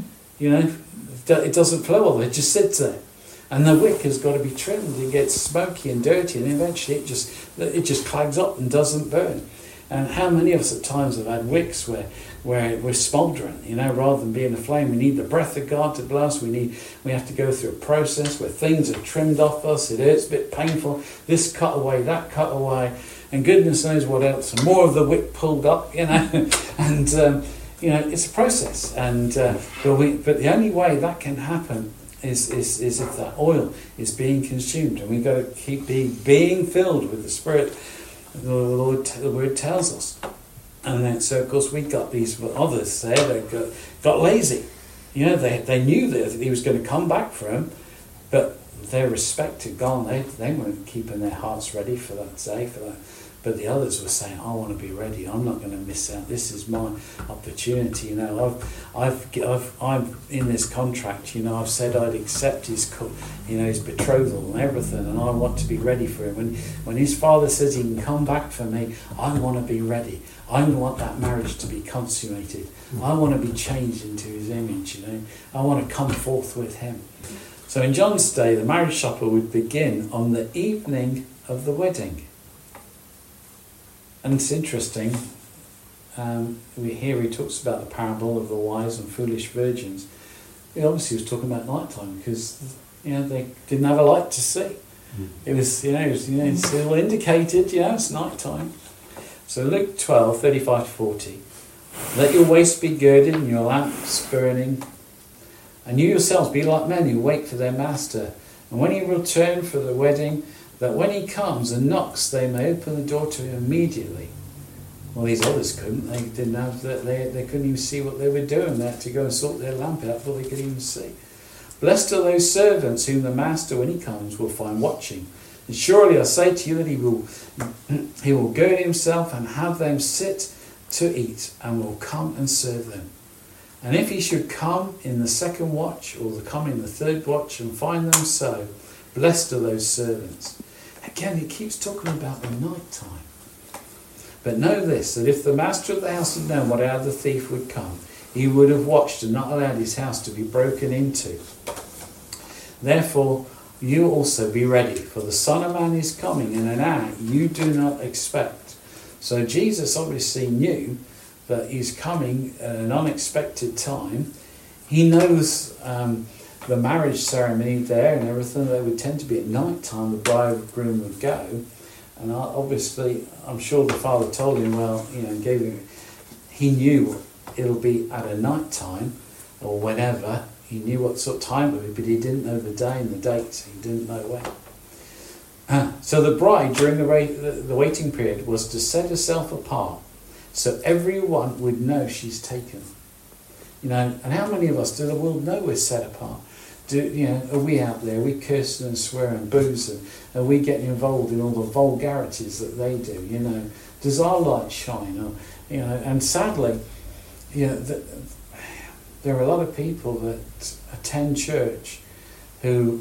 It doesn't flow all the way, it just sits there. And the wick has got to be trimmed. It gets smoky and dirty, and eventually it just clags up and doesn't burn. And how many of us at times have had wicks where we're smouldering, rather than being a flame? We need the breath of God to blow us. We have to go through a process where things are trimmed off us. It hurts, a bit painful. This cut away, that cut away. and goodness knows what else, and more of the wick pulled up, and it's a process, and but the only way that can happen is if that oil is being consumed, and we've got to keep being filled with the Spirit. The Word tells us. And then, so of course, we got these others there that got lazy. They knew that he was going to come back for them, but their respect had gone. They weren't keeping their hearts ready for that day, for that. But the others were saying, "I want to be ready. I'm not going to miss out. This is my opportunity." I'm in this contract. I've said I'd accept his betrothal and everything, and I want to be ready for him. When his father says he can come back for me, I want to be ready. I want that marriage to be consummated. I want to be changed into his image. I want to come forth with him. So in John's day, the marriage supper would begin on the evening of the wedding. And it's interesting, he talks about the parable of the wise and foolish virgins. He obviously was talking about nighttime because they didn't have a light to see. It was it's all indicated, it's nighttime. So Luke 12, 35 to 40. Let your waist be girded and your lamps burning. And you yourselves be like men who wait for their master. And when he return for the wedding, that when he comes and knocks, they may open the door to him immediately. Well, these others couldn't. They didn't have that. They couldn't even see what they were doing. They had to go and sort their lamp out before they could even see. Blessed are those servants whom the master, when he comes, will find watching. And surely I say to you that he will gird himself and have them sit to eat, and will come and serve them. And if he should come in the second watch, or come in the third watch, and find them so, blessed are those servants. Again, it keeps talking about the night time. But know this, that if the master of the house had known what hour the thief would come, he would have watched and not allowed his house to be broken into. Therefore, you also be ready, for the Son of Man is coming in an hour you do not expect. So Jesus obviously knew that he's coming at an unexpected time. He knows the marriage ceremony there and everything, that would tend to be at night time, the bridegroom would go. And obviously, I'm sure the father told him, he knew it'll be at a night time or whenever. He knew what sort of time it would be, but he didn't know the day and the date. He didn't know when. So the bride, during the waiting period, was to set herself apart so everyone would know she's taken. And how many of us do the world know we're set apart? Are we out there? Are we cursing and swearing and boozing? Are we getting involved in all the vulgarities that they do? Does our light shine? And sadly, there are a lot of people that attend church who,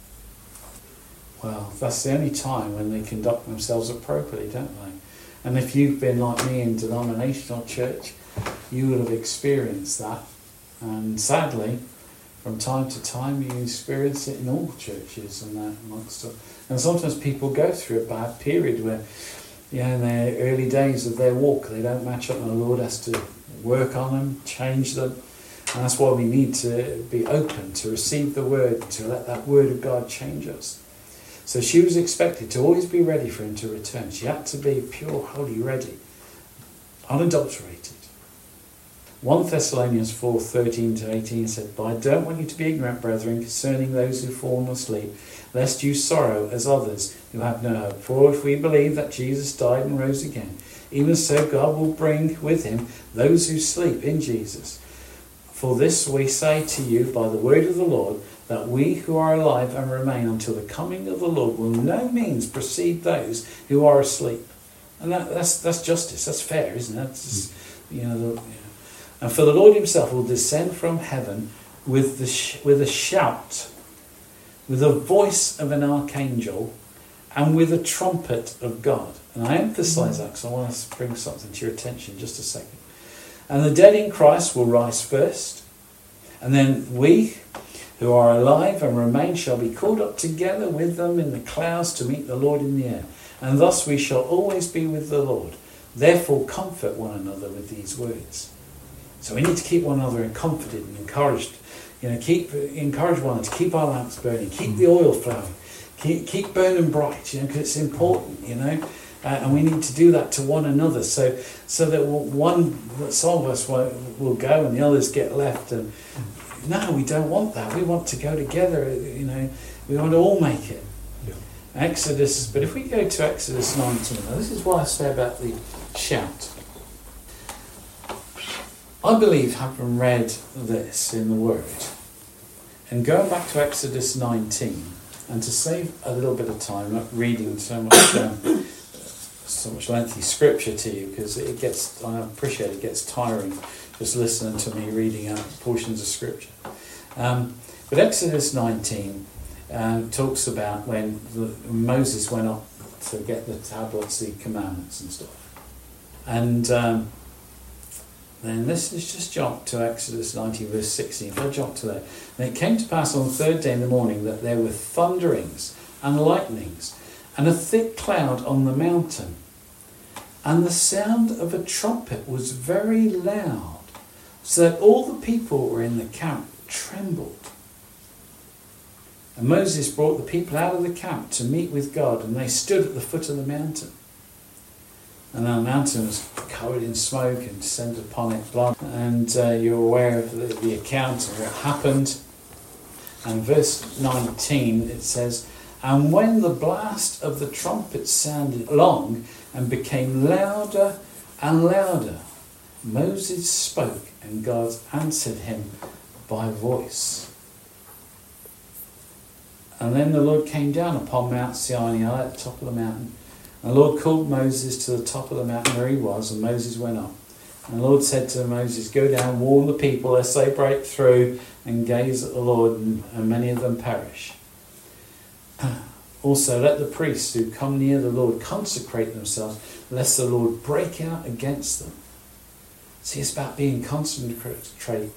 that's the only time when they conduct themselves appropriately, don't they? And if you've been like me in denominational church, you will have experienced that. And sadly, from time to time, you experience it in all churches and that amongst them. And sometimes people go through a bad period where, in their early days of their walk, they don't match up, and the Lord has to work on them, change them. And that's why we need to be open to receive the word, to let that word of God change us. So she was expected to always be ready for him to return. She had to be pure, holy, ready, unadulterated. 1 Thessalonians 4, 13 to 18 said, "But I don't want you to be ignorant, brethren, concerning those who fall asleep, lest you sorrow as others who have no hope. For if we believe that Jesus died and rose again, even so God will bring with him those who sleep in Jesus. For this we say to you by the word of the Lord, that we who are alive and remain until the coming of the Lord will no means precede those who are asleep." And that's justice. That's fair, isn't it? That's just, And for the Lord himself will descend from heaven with a shout, with the voice of an archangel, and with a trumpet of God. And I emphasize that because I want to bring something to your attention in just a second. And the dead in Christ will rise first, and then we who are alive and remain shall be caught up together with them in the clouds to meet the Lord in the air. And thus we shall always be with the Lord. Therefore comfort one another with these words. So we need to keep one another comforted and encouraged. Encourage one another to keep our lamps burning, keep the oil flowing, keep burning bright, because it's important, And we need to do that to one another, so that some of us will go and the others get left. And no, we don't want that. We want to go together. You know, we want to all make it. Yeah. Exodus. But if we go to Exodus 19, now this is what I say about the shout. I believe, having read this in the Word, and going back to Exodus 19, and to save a little bit of time, not reading so much lengthy scripture to you, because I appreciate it gets tiring just listening to me reading out portions of scripture. But Exodus 19 talks about when Moses went up to get the tablets, the commandments and stuff. And then let's just jump to Exodus 19 verse 16. If I jump to that. And it came to pass on the third day in the morning that there were thunderings and lightnings and a thick cloud on the mountain. And the sound of a trumpet was very loud, so that all the people who were in the camp trembled. And Moses brought the people out of the camp to meet with God, and they stood at the foot of the mountain. And the mountain was covered in smoke and descended upon it blood. And you're aware of the account of what happened. And verse 19, it says, and when the blast of the trumpet sounded long and became louder and louder, Moses spoke, and God answered him by voice. And then the Lord came down upon Mount Sinai at the top of the mountain. And the Lord called Moses to the top of the mountain where he was, and Moses went up. And the Lord said to Moses, go down, warn the people, lest they break through and gaze at the Lord, and many of them perish. Also, let the priests who come near the Lord consecrate themselves, lest the Lord break out against them. See, it's about being concentrated.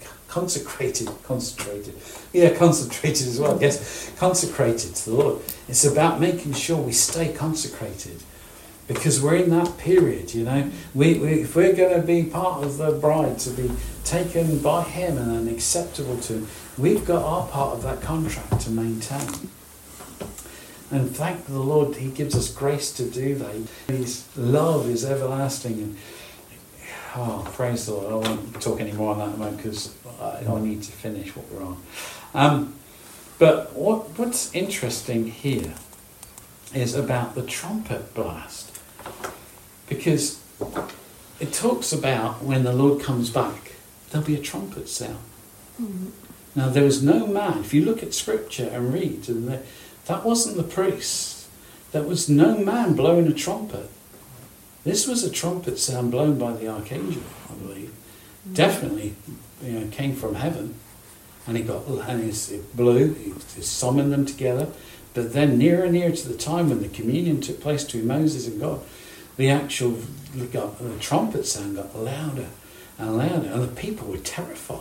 Yeah, concentrated as well, yes. Consecrated to the Lord. It's about making sure we stay consecrated. Because we're in that period, you know. If we're going to be part of the bride, to be taken by him and acceptable to him, we've got our part of that contract to maintain. And thank the Lord, he gives us grace to do that. His love is everlasting. And praise the Lord. I won't talk any more on that at the moment, because I need to finish what we're on. But what's interesting here is about the trumpet blast. Because it talks about when the Lord comes back, there'll be a trumpet sound. Mm-hmm. Now, there was no man, if you look at scripture and read, and that wasn't the priest. There was no man blowing a trumpet. This was a trumpet sound blown by the archangel, I believe. Mm-hmm. Definitely, came from heaven. And it blew, he summoned them together. But then nearer and nearer to the time when the communion took place between Moses and God, the trumpet sound got louder and louder, and the people were terrified.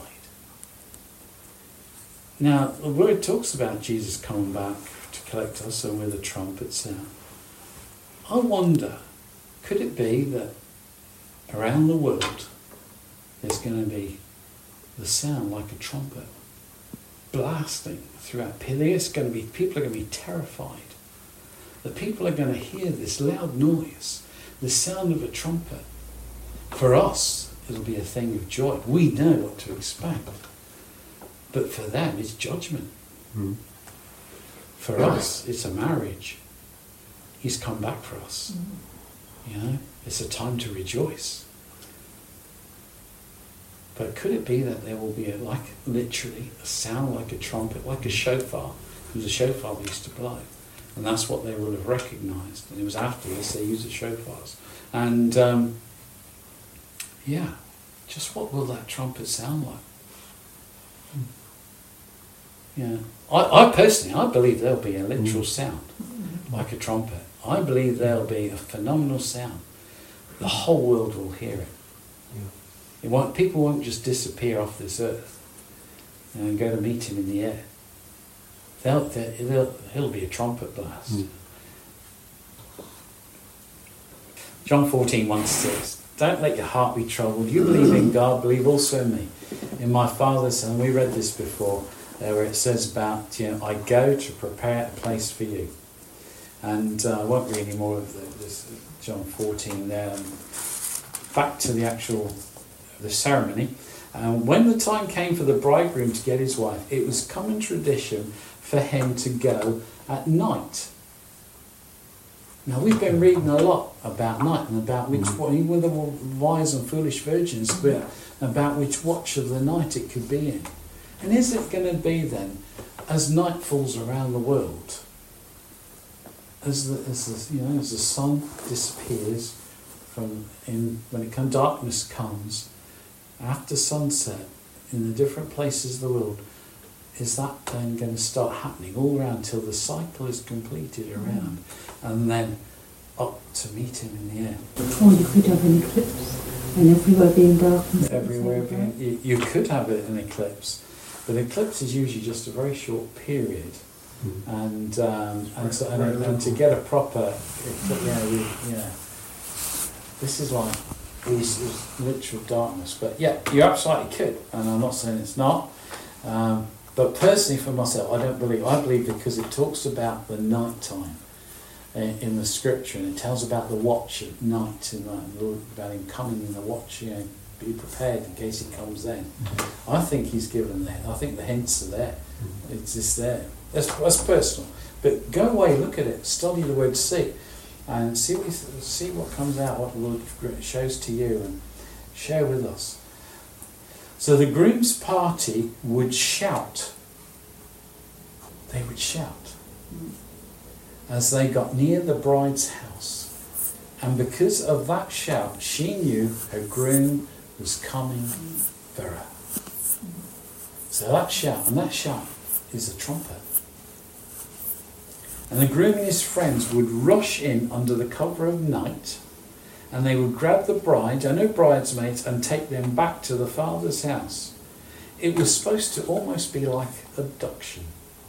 Now, the word talks about Jesus coming back to collect us, and with a trumpet sound. I wonder, could it be that around the world there's going to be the sound like a trumpet blasting throughout? People are going to be terrified. The people are going to hear this loud noise, the sound of a trumpet. For us, it'll be a thing of joy. We know what to expect. But for them, it's judgment. Mm. For us, it's a marriage. He's come back for us. Mm. It's a time to rejoice. But could it be that there will be literally a sound like a trumpet, like a shofar? It was a shofar they used to blow. And that's what they will have recognised. And it was after this they used the shofars. And just what will that trumpet sound like? Yeah, I personally, I believe there'll be a literal sound like a trumpet. I believe there'll be a phenomenal sound. The whole world will hear it. Yeah. People won't just disappear off this earth and go to meet him in the air. It'll be a trumpet blast. Mm. John 14:1 says, don't let your heart be troubled. You believe in God, believe also in me. In my Father's, and we read this before, where it says about, I go to prepare a place for you. And I won't read any more of this John 14 there. Back to the ceremony. When the time came for the bridegroom to get his wife, it was common tradition for him to go at night. Now, we've been reading a lot about night and about which, even the wise and foolish virgins, but about which watch of the night it could be in. And is it going to be then, as night falls around the world, as the sun disappears when darkness comes, after sunset, in the different places of the world, is that then going to start happening all around till the cycle is completed around, and then up to meet him in the air? Or you could have an eclipse, and everywhere being darkness. Everywhere being, you could have it an eclipse, but an eclipse is usually just a very short period, and to get a proper, this is like it's literal darkness. But yeah, you absolutely could, and I'm not saying it's not. But personally, for myself, I don't believe. I believe because it talks about the night time in the scripture, and it tells about the watch at night, and about him coming in the watch. Be prepared in case he comes then. I think he's given that. I think the hints are there. It's just there. That's personal. But go away, look at it, study the word, see, and see what comes out, what the Lord shows to you, and share with us. So the groom's party would shout. They would shout as they got near the bride's house. And because of that shout, she knew her groom was coming for her. So that shout is a trumpet. And the groom and his friends would rush in under the cover of night, and they would grab the bride and her bridesmaids and take them back to the father's house. It was supposed to almost be like abduction.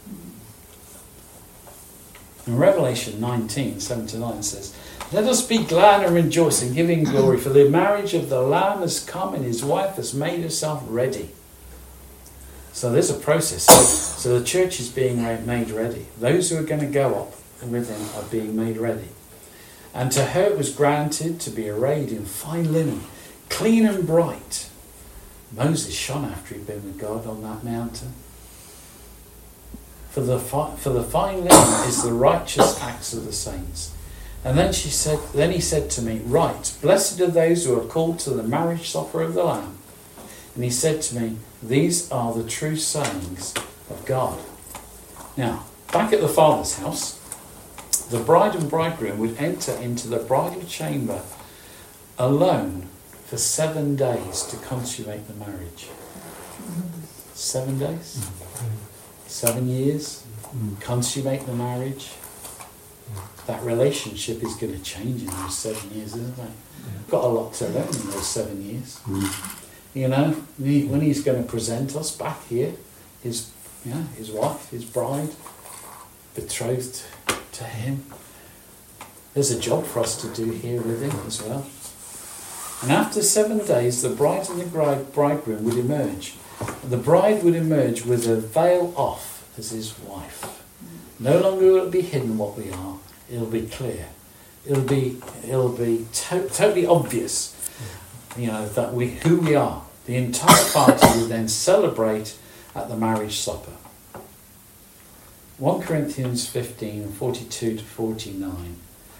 In Revelation 19:7-9 says, "Let us be glad and rejoice and give him glory, for the marriage of the Lamb has come and his wife has made herself ready." So there's a process. So the church is being made ready. Those who are going to go up with him are being made ready. And to her it was granted to be arrayed in fine linen, clean and bright. Moses shone after he'd been with God on that mountain. For the fine linen is the righteous acts of the saints. And then he said to me, "Right, blessed are those who are called to the marriage supper of the Lamb." And he said to me, "These are the true sayings of God." Now, back at the Father's house, the bride and bridegroom would enter into the bridal chamber alone for 7 days to consummate the marriage. 7 days? 7 years? Consummate the marriage? That relationship is going to change in those 7 years, isn't it? Got a lot to learn in those 7 years. When he's going to present us back here, his wife, his bride, betrothed to him. There's a job for us to do here with him as well. And after 7 days, the bride and the bridegroom would emerge. The bride would emerge with her veil off as his wife. No longer will it be hidden what we are. It'll be clear. It'll be totally obvious, that who we are. The entire party will then celebrate at the marriage supper. 1 Corinthians 15:42-49.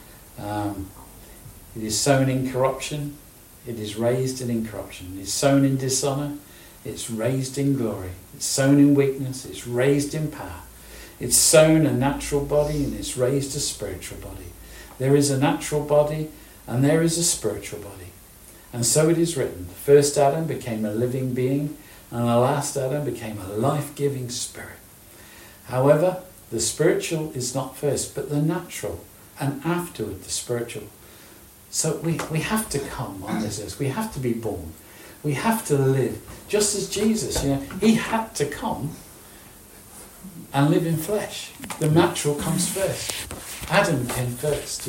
It is sown in corruption, it is raised in incorruption. It is sown in dishonour, it's raised in glory. It's sown in weakness, it's raised in power. It's sown a natural body and it's raised a spiritual body. There is a natural body and there is a spiritual body. And so it is written, the first Adam became a living being and the last Adam became a life-giving spirit. However, the spiritual is not first, but the natural, and afterward the spiritual. So we have to come on this earth. We have to be born. We have to live. Just as Jesus, he had to come and live in flesh. The natural comes first. Adam came first,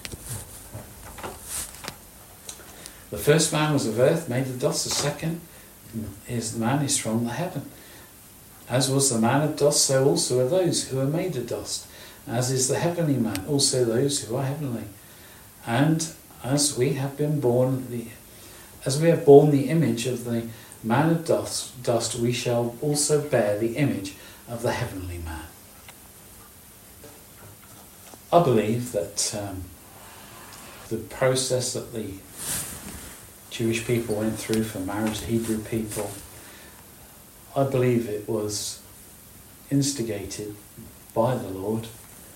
The first man was of earth, made of dust. The second man is from the heaven. As was the man of dust, so also are those who are made of dust. As is the heavenly man, also those who are heavenly. And as we have borne the image of the man of dust, we shall also bear the image of the heavenly man. I believe that the process that the Jewish people went through for marriage, Hebrew people, I believe it was instigated by the Lord.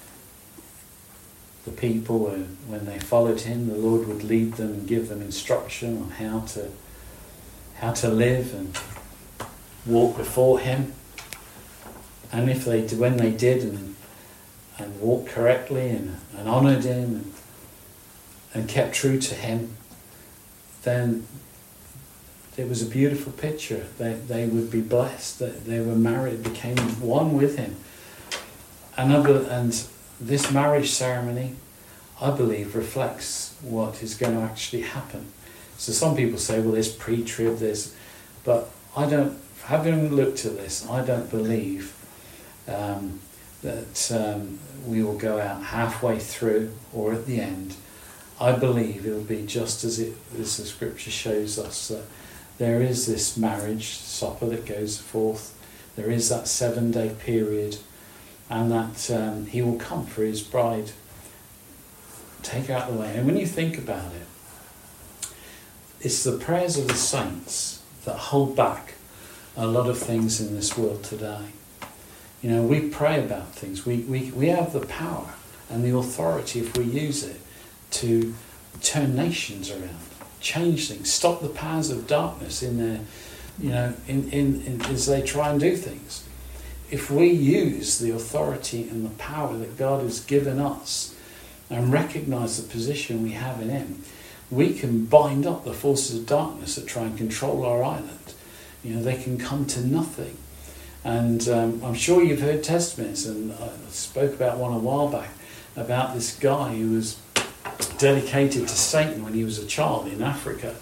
The people, when they followed him, the Lord would lead them and give them instruction on how to live and walk before him. And if they did, when they did and walked correctly and honoured him and kept true to him, then it was a beautiful picture. They would be blessed, that they were married, became one with him. And this marriage ceremony, I believe, reflects what is going to actually happen. So some people say, well, there's pre-trib, but I don't, having looked at this, I don't believe that we will go out halfway through or at the end. I believe it will be just as the scripture shows us, that there is this marriage supper that goes forth, there is that 7-day period, and that he will come for his bride, take her out of the way. And when you think about it, it's the prayers of the saints that hold back a lot of things in this world today. You know, we pray about things. We have the power and the authority, if we use it, to turn nations around, change things, stop the powers of darkness in their, you know, in as they try and do things. If we use the authority and the power that God has given us and recognise the position we have in him, we can bind up the forces of darkness that try and control our island. You know, they can come to nothing. And I'm sure you've heard testimonies, and I spoke about one a while back, about this guy who was dedicated to Satan when he was a child in Africa,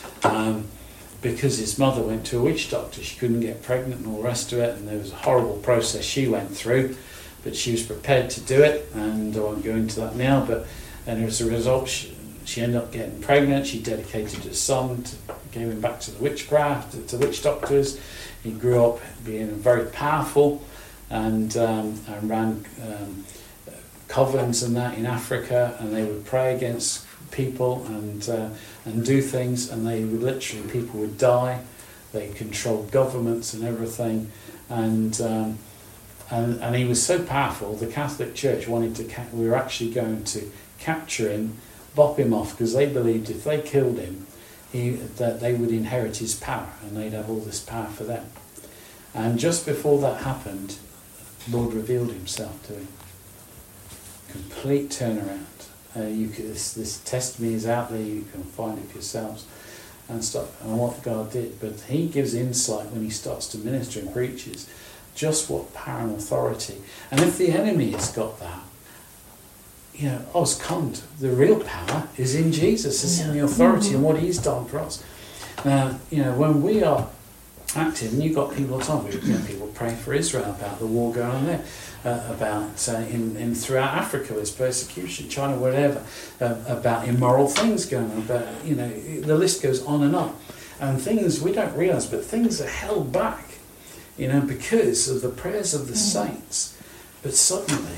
because his mother went to a witch doctor. She couldn't get pregnant and all the rest of it, and there was a horrible process she went through, but she was prepared to do it, and I won't go into that now, and as a result she ended up getting pregnant. She dedicated her son, gave him back to the witchcraft, to witch doctors. He grew up being very powerful and ran covens and that in Africa, and they would pray against people and do things, and they would literally, people would die. They controlled governments and everything, and he was so powerful. The Catholic Church wanted to. We were actually going to capture him, bop him off, because they believed if they killed him, that they would inherit his power, and they'd have all this power for them. And just before that happened, the Lord revealed himself to him. Complete turnaround. This testimony is out there, you can find it for yourselves and stuff, and what God did. But he gives insight when he starts to minister and preaches just what power and authority. And if the enemy has got that, you know, Os Cond, the real power is in Jesus, is in the authority and what he's done for us. Now, you know, when we are active, and you've got people all the time, you know, people praying for Israel about the war going on there, about in throughout Africa there's persecution, China, whatever, about immoral things going on, about, you know, the list goes on, and things we don't realise, but things are held back, you know, because of the prayers of the saints. But suddenly,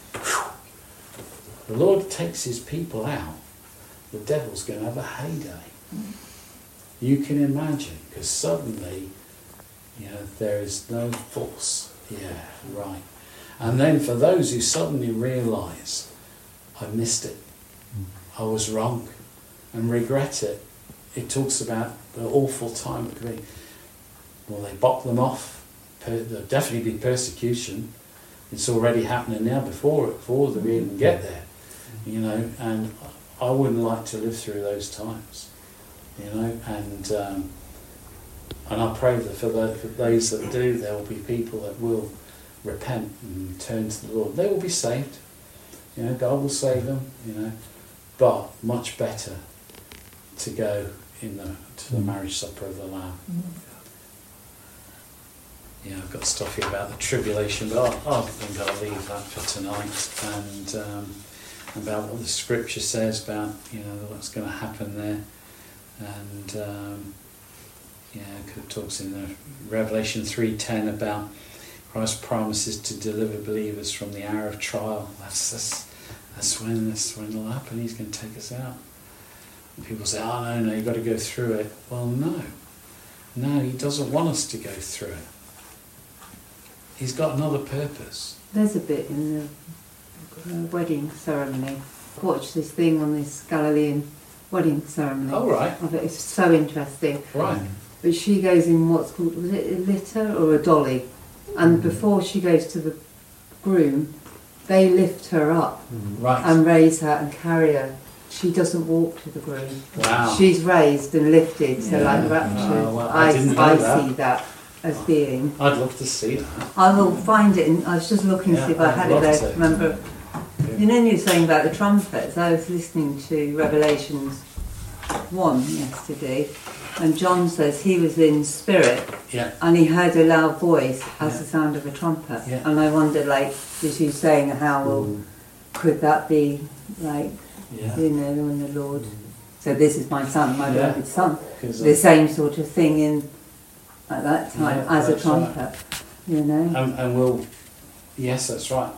the Lord takes his people out, the devil's going to have a heyday. You can imagine, because suddenly, you know, there is no force. Yeah, right. And then for those who suddenly realise, I missed it, I was wrong, and regret it, it talks about the awful time it could be. Well, they bop them off. There'll definitely be persecution. It's already happening now before they even get there. You know, and I wouldn't like to live through those times. You know, and I pray that for those that do, there will be people that will repent and turn to the Lord. They will be saved. You know, God will save them. You know, but much better to go to the marriage supper of the Lamb. Yeah, I've got stuff here about the tribulation, but I think I'll leave that for tonight. And about what the Scripture says about what's going to happen there, and it talks in the Revelation 3:10 about Christ's promises to deliver believers from the hour of trial. That's when it'll happen. He's going to take us out. People say, "Oh no, you've got to go through it." Well, no, He doesn't want us to go through it. He's got another purpose. There's a bit in the wedding ceremony. I watched this thing on this Galilean wedding ceremony. Oh, right. Of it. It's so interesting. Right. But she goes in what's called, was it a litter or a dolly? And before she goes to the groom, they lift her up Right. and raise her and carry her. She doesn't walk to the groom. Wow. She's raised and lifted, so Yeah. like rapture. Oh, well, I didn't know that. see that as being. I'd love to see that. I will find it. I was just looking to see if I I'd had it love there. to. Remember, you know, you were saying about the trumpets. I was listening to Revelations 1 yesterday, and John says he was in spirit Yeah. and he heard a loud voice as the sound of a trumpet. Yeah. And I wondered, like, was you saying how could that be, like, Yeah. when the Lord. So this is my son, my Yeah. beloved son. 'Cause, The same sort of thing at that time Yeah, as a that's right. trumpet, you know. and we'll. Yes, that's right.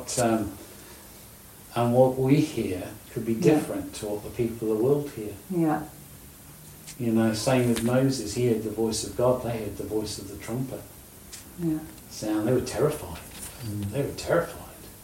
And what we hear could be different to what the people of the world hear. Yeah. Same with Moses. He heard the voice of God. They heard the voice of the trumpet Yeah. sound. They were terrified. They were terrified.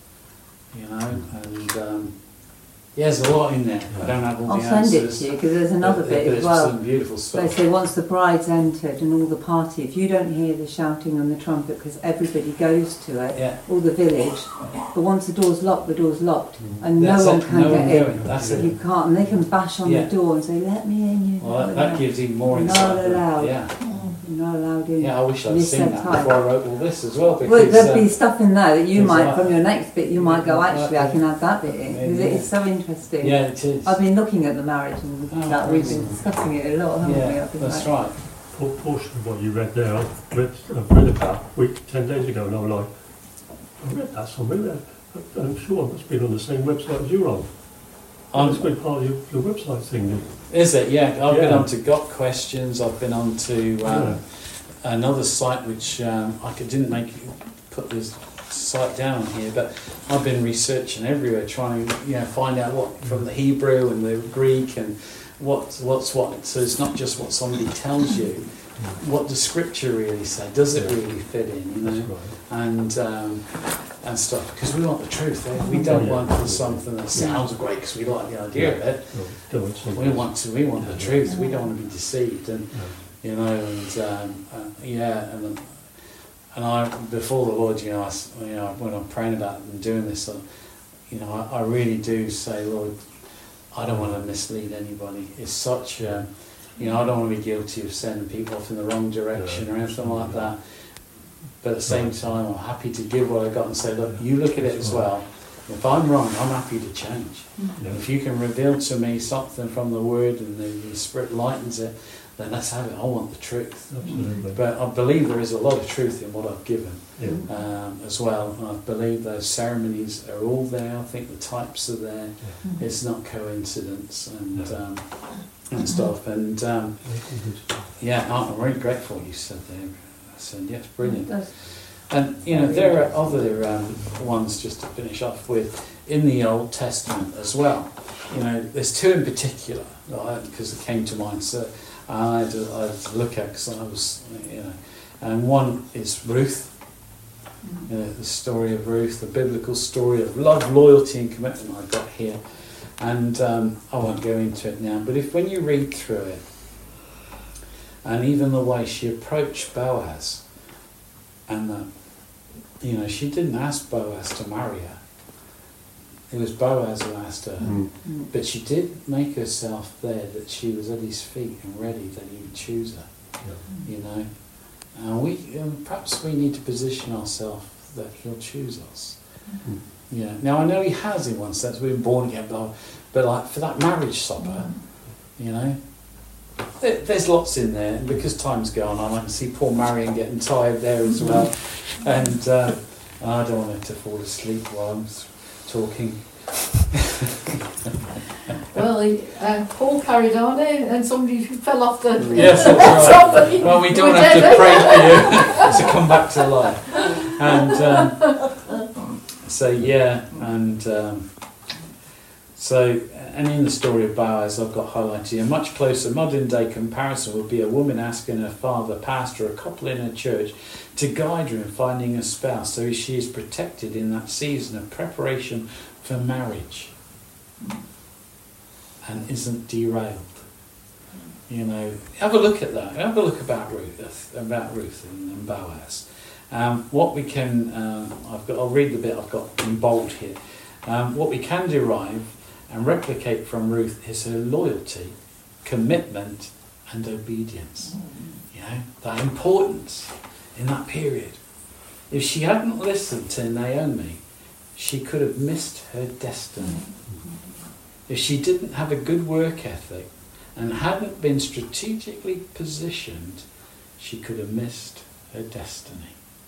And there's a lot in there. I don't have all I'll the send it answers. to you because there's another But bit there's as well. some beautiful They stuff. say once the bride's entered and all the party, if you don't hear the shouting and the trumpet, because everybody goes to it, Yeah. all the village, but once the door's locked, and That's no one it. can No get one in. going. That's it. You can't, and they can bash on Yeah. the door and say, "Let me in." Well, that gives even more You're insight. not allowed. Yeah. You're not allowed in. Yeah, I wish I'd This seen that time. before I wrote all this as well. Because, Well, there'll be stuff in there that you there's might, like- from your next bit, you might go, actually, I can add that bit in, because Yeah. it's so interesting. yeah, it is. I've been looking at the marriage and Oh, that we've been brilliant. discussing it a lot, haven't we? Yeah, I've been that's like, right. Portion of what you read there, I've read about a week, 10 days ago, and I was like, I read that somewhere. I'm sure it's been on the same website as you're on. It's been part of your website thing. Is it? Yeah, I've been Yeah. on to Got Questions. I've been on to another site which didn't put this site down on here, but I've been researching everywhere, trying to find out what from the Hebrew and the Greek and what's what. So it's not just what somebody tells you. What does Scripture really say? Does it really fit in? That's right. And stuff, because we want the truth. We don't want something that sounds great because we like the idea of it. No, don't want We want the truth. We don't want to be deceived, and and I before the Lord, when I'm praying about and doing this, I really do say, Lord, I don't want to mislead anybody. It's such I don't want to be guilty of sending people off in the wrong direction or anything like that. But at the same time, I'm happy to give what I got and say, look, you look at it as well. If I'm wrong, I'm happy to change. Yeah. If you can reveal to me something from the Word and the Spirit lightens it, then let's have it. I want the truth. Absolutely. But I believe there is a lot of truth in what I've given Yeah. as well. And I believe those ceremonies are all there. I think the types are there. Yeah. It's not coincidence and No. and stuff. And Yeah. I'm really grateful you said there. I said, yes, brilliant. That's- And there are other ones just to finish off with in the Old Testament as well. There's two in particular because it came to mind. So I had to look at because I was, and one is Ruth. The story of Ruth, the biblical story of love, loyalty, and commitment I got here. And I won't go into it now. But when you read through it, and even the way she approached Boaz. And she didn't ask Boaz to marry her. It was Boaz who asked her. But she did make herself there that she was at his feet and ready that he would choose her. Yeah. And perhaps we need to position ourselves that he'll choose us. Now I know he has in one sense. We've been born again, but like for that marriage supper, there's lots in there, and because time's gone on, I can see poor Marion getting tired there as well, and I don't want her to fall asleep while I'm talking. Well, Paul carried on and somebody fell off the... Yes, that's right. Well, we don't have to pray for you to come back to life. And so, yeah, and in the story of Boaz, I've got highlighted here, a much closer modern-day comparison would be a woman asking her father, pastor, a couple in her church, to guide her in finding a spouse so she is protected in that season of preparation for marriage and isn't derailed. You know, have a look at that. Have a look about Ruth and Boaz. What we can, I'll read the bit I've got in bold here. What we can derive and replicate from Ruth is her loyalty, commitment, and obedience. You know, that importance in that period. If she hadn't listened to Naomi, she could have missed her destiny. If she didn't have a good work ethic and hadn't been strategically positioned, she could have missed her destiny.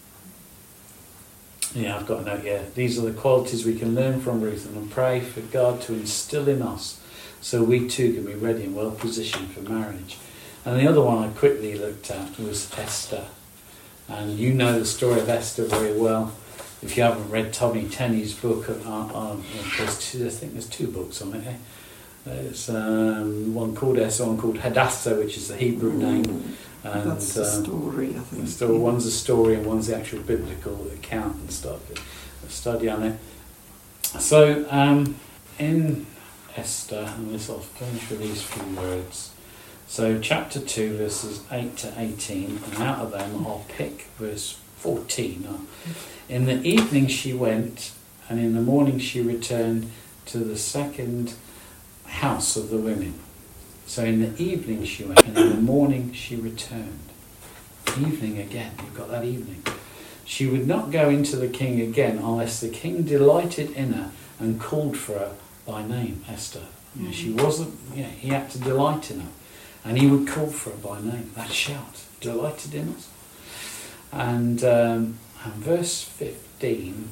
Yeah, I've got a note here. These are the qualities we can learn from Ruth, and I pray for God to instill in us so we too can be ready and well positioned for marriage. And the other one I quickly looked at was Esther. And you know the story of Esther very well. If you haven't read Tommy Tenney's book, I think there's two books on it. There's one called Esther, one called Hadassah, which is the Hebrew name. And, that's the story, I think. One's a story and one's the actual biblical account and stuff. A study on it. So in Esther, and this I'll finish with these few words. So chapter 2, verses 8 to 18, and out of them I'll pick verse 14. In the evening she went, and in the morning she returned to the second house of the women. So in the evening she went, and in the morning she returned. Evening again, you've got that evening. She would not go into the king again unless the king delighted in her and called for her by name, Esther. You know, she wasn't, he had to delight in her. And he would call for her by name. That shout, delighted in us. And verse 15,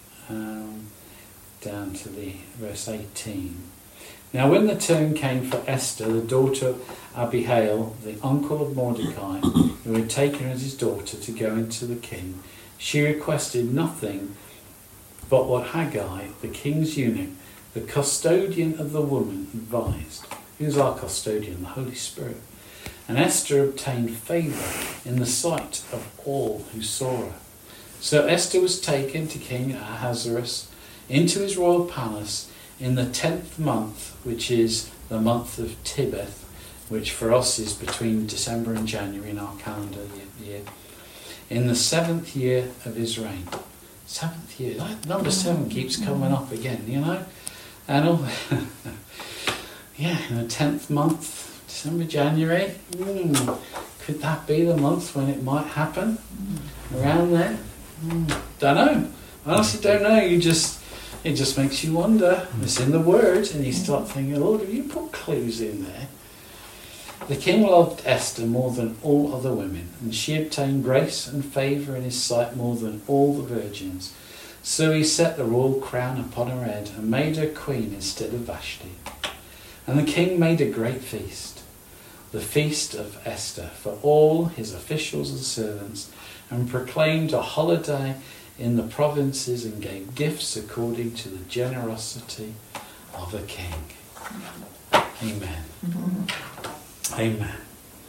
down to the verse 18. Now when the turn came for Esther, the daughter of Abihail, the uncle of Mordecai, who had taken her as his daughter to go into the king, she requested nothing but what Haggai, the king's eunuch, the custodian of the woman, advised. Who's our custodian? The Holy Spirit. And Esther obtained favour in the sight of all who saw her. So Esther was taken to King Ahasuerus into his royal palace in the 10th month, which is the month of Tebeth, which for us is between December and January in our calendar year, in the 7th year of his reign. 7th year, that number 7 keeps coming up again, you know. And all, yeah, in the 10th month, December, January. Could that be the month when it might happen? Around then? Don't know. I honestly don't know. It just makes you wonder. It's in the Word, and you start thinking, Lord, have you put clues in there? The king loved Esther more than all other women, and she obtained grace and favour in his sight more than all the virgins. So he set the royal crown upon her head and made her queen instead of Vashti. And the king made a great feast, the feast of Esther, for all his officials and servants, and proclaimed a holiday in the provinces and gave gifts according to the generosity of a king. Amen. Amen.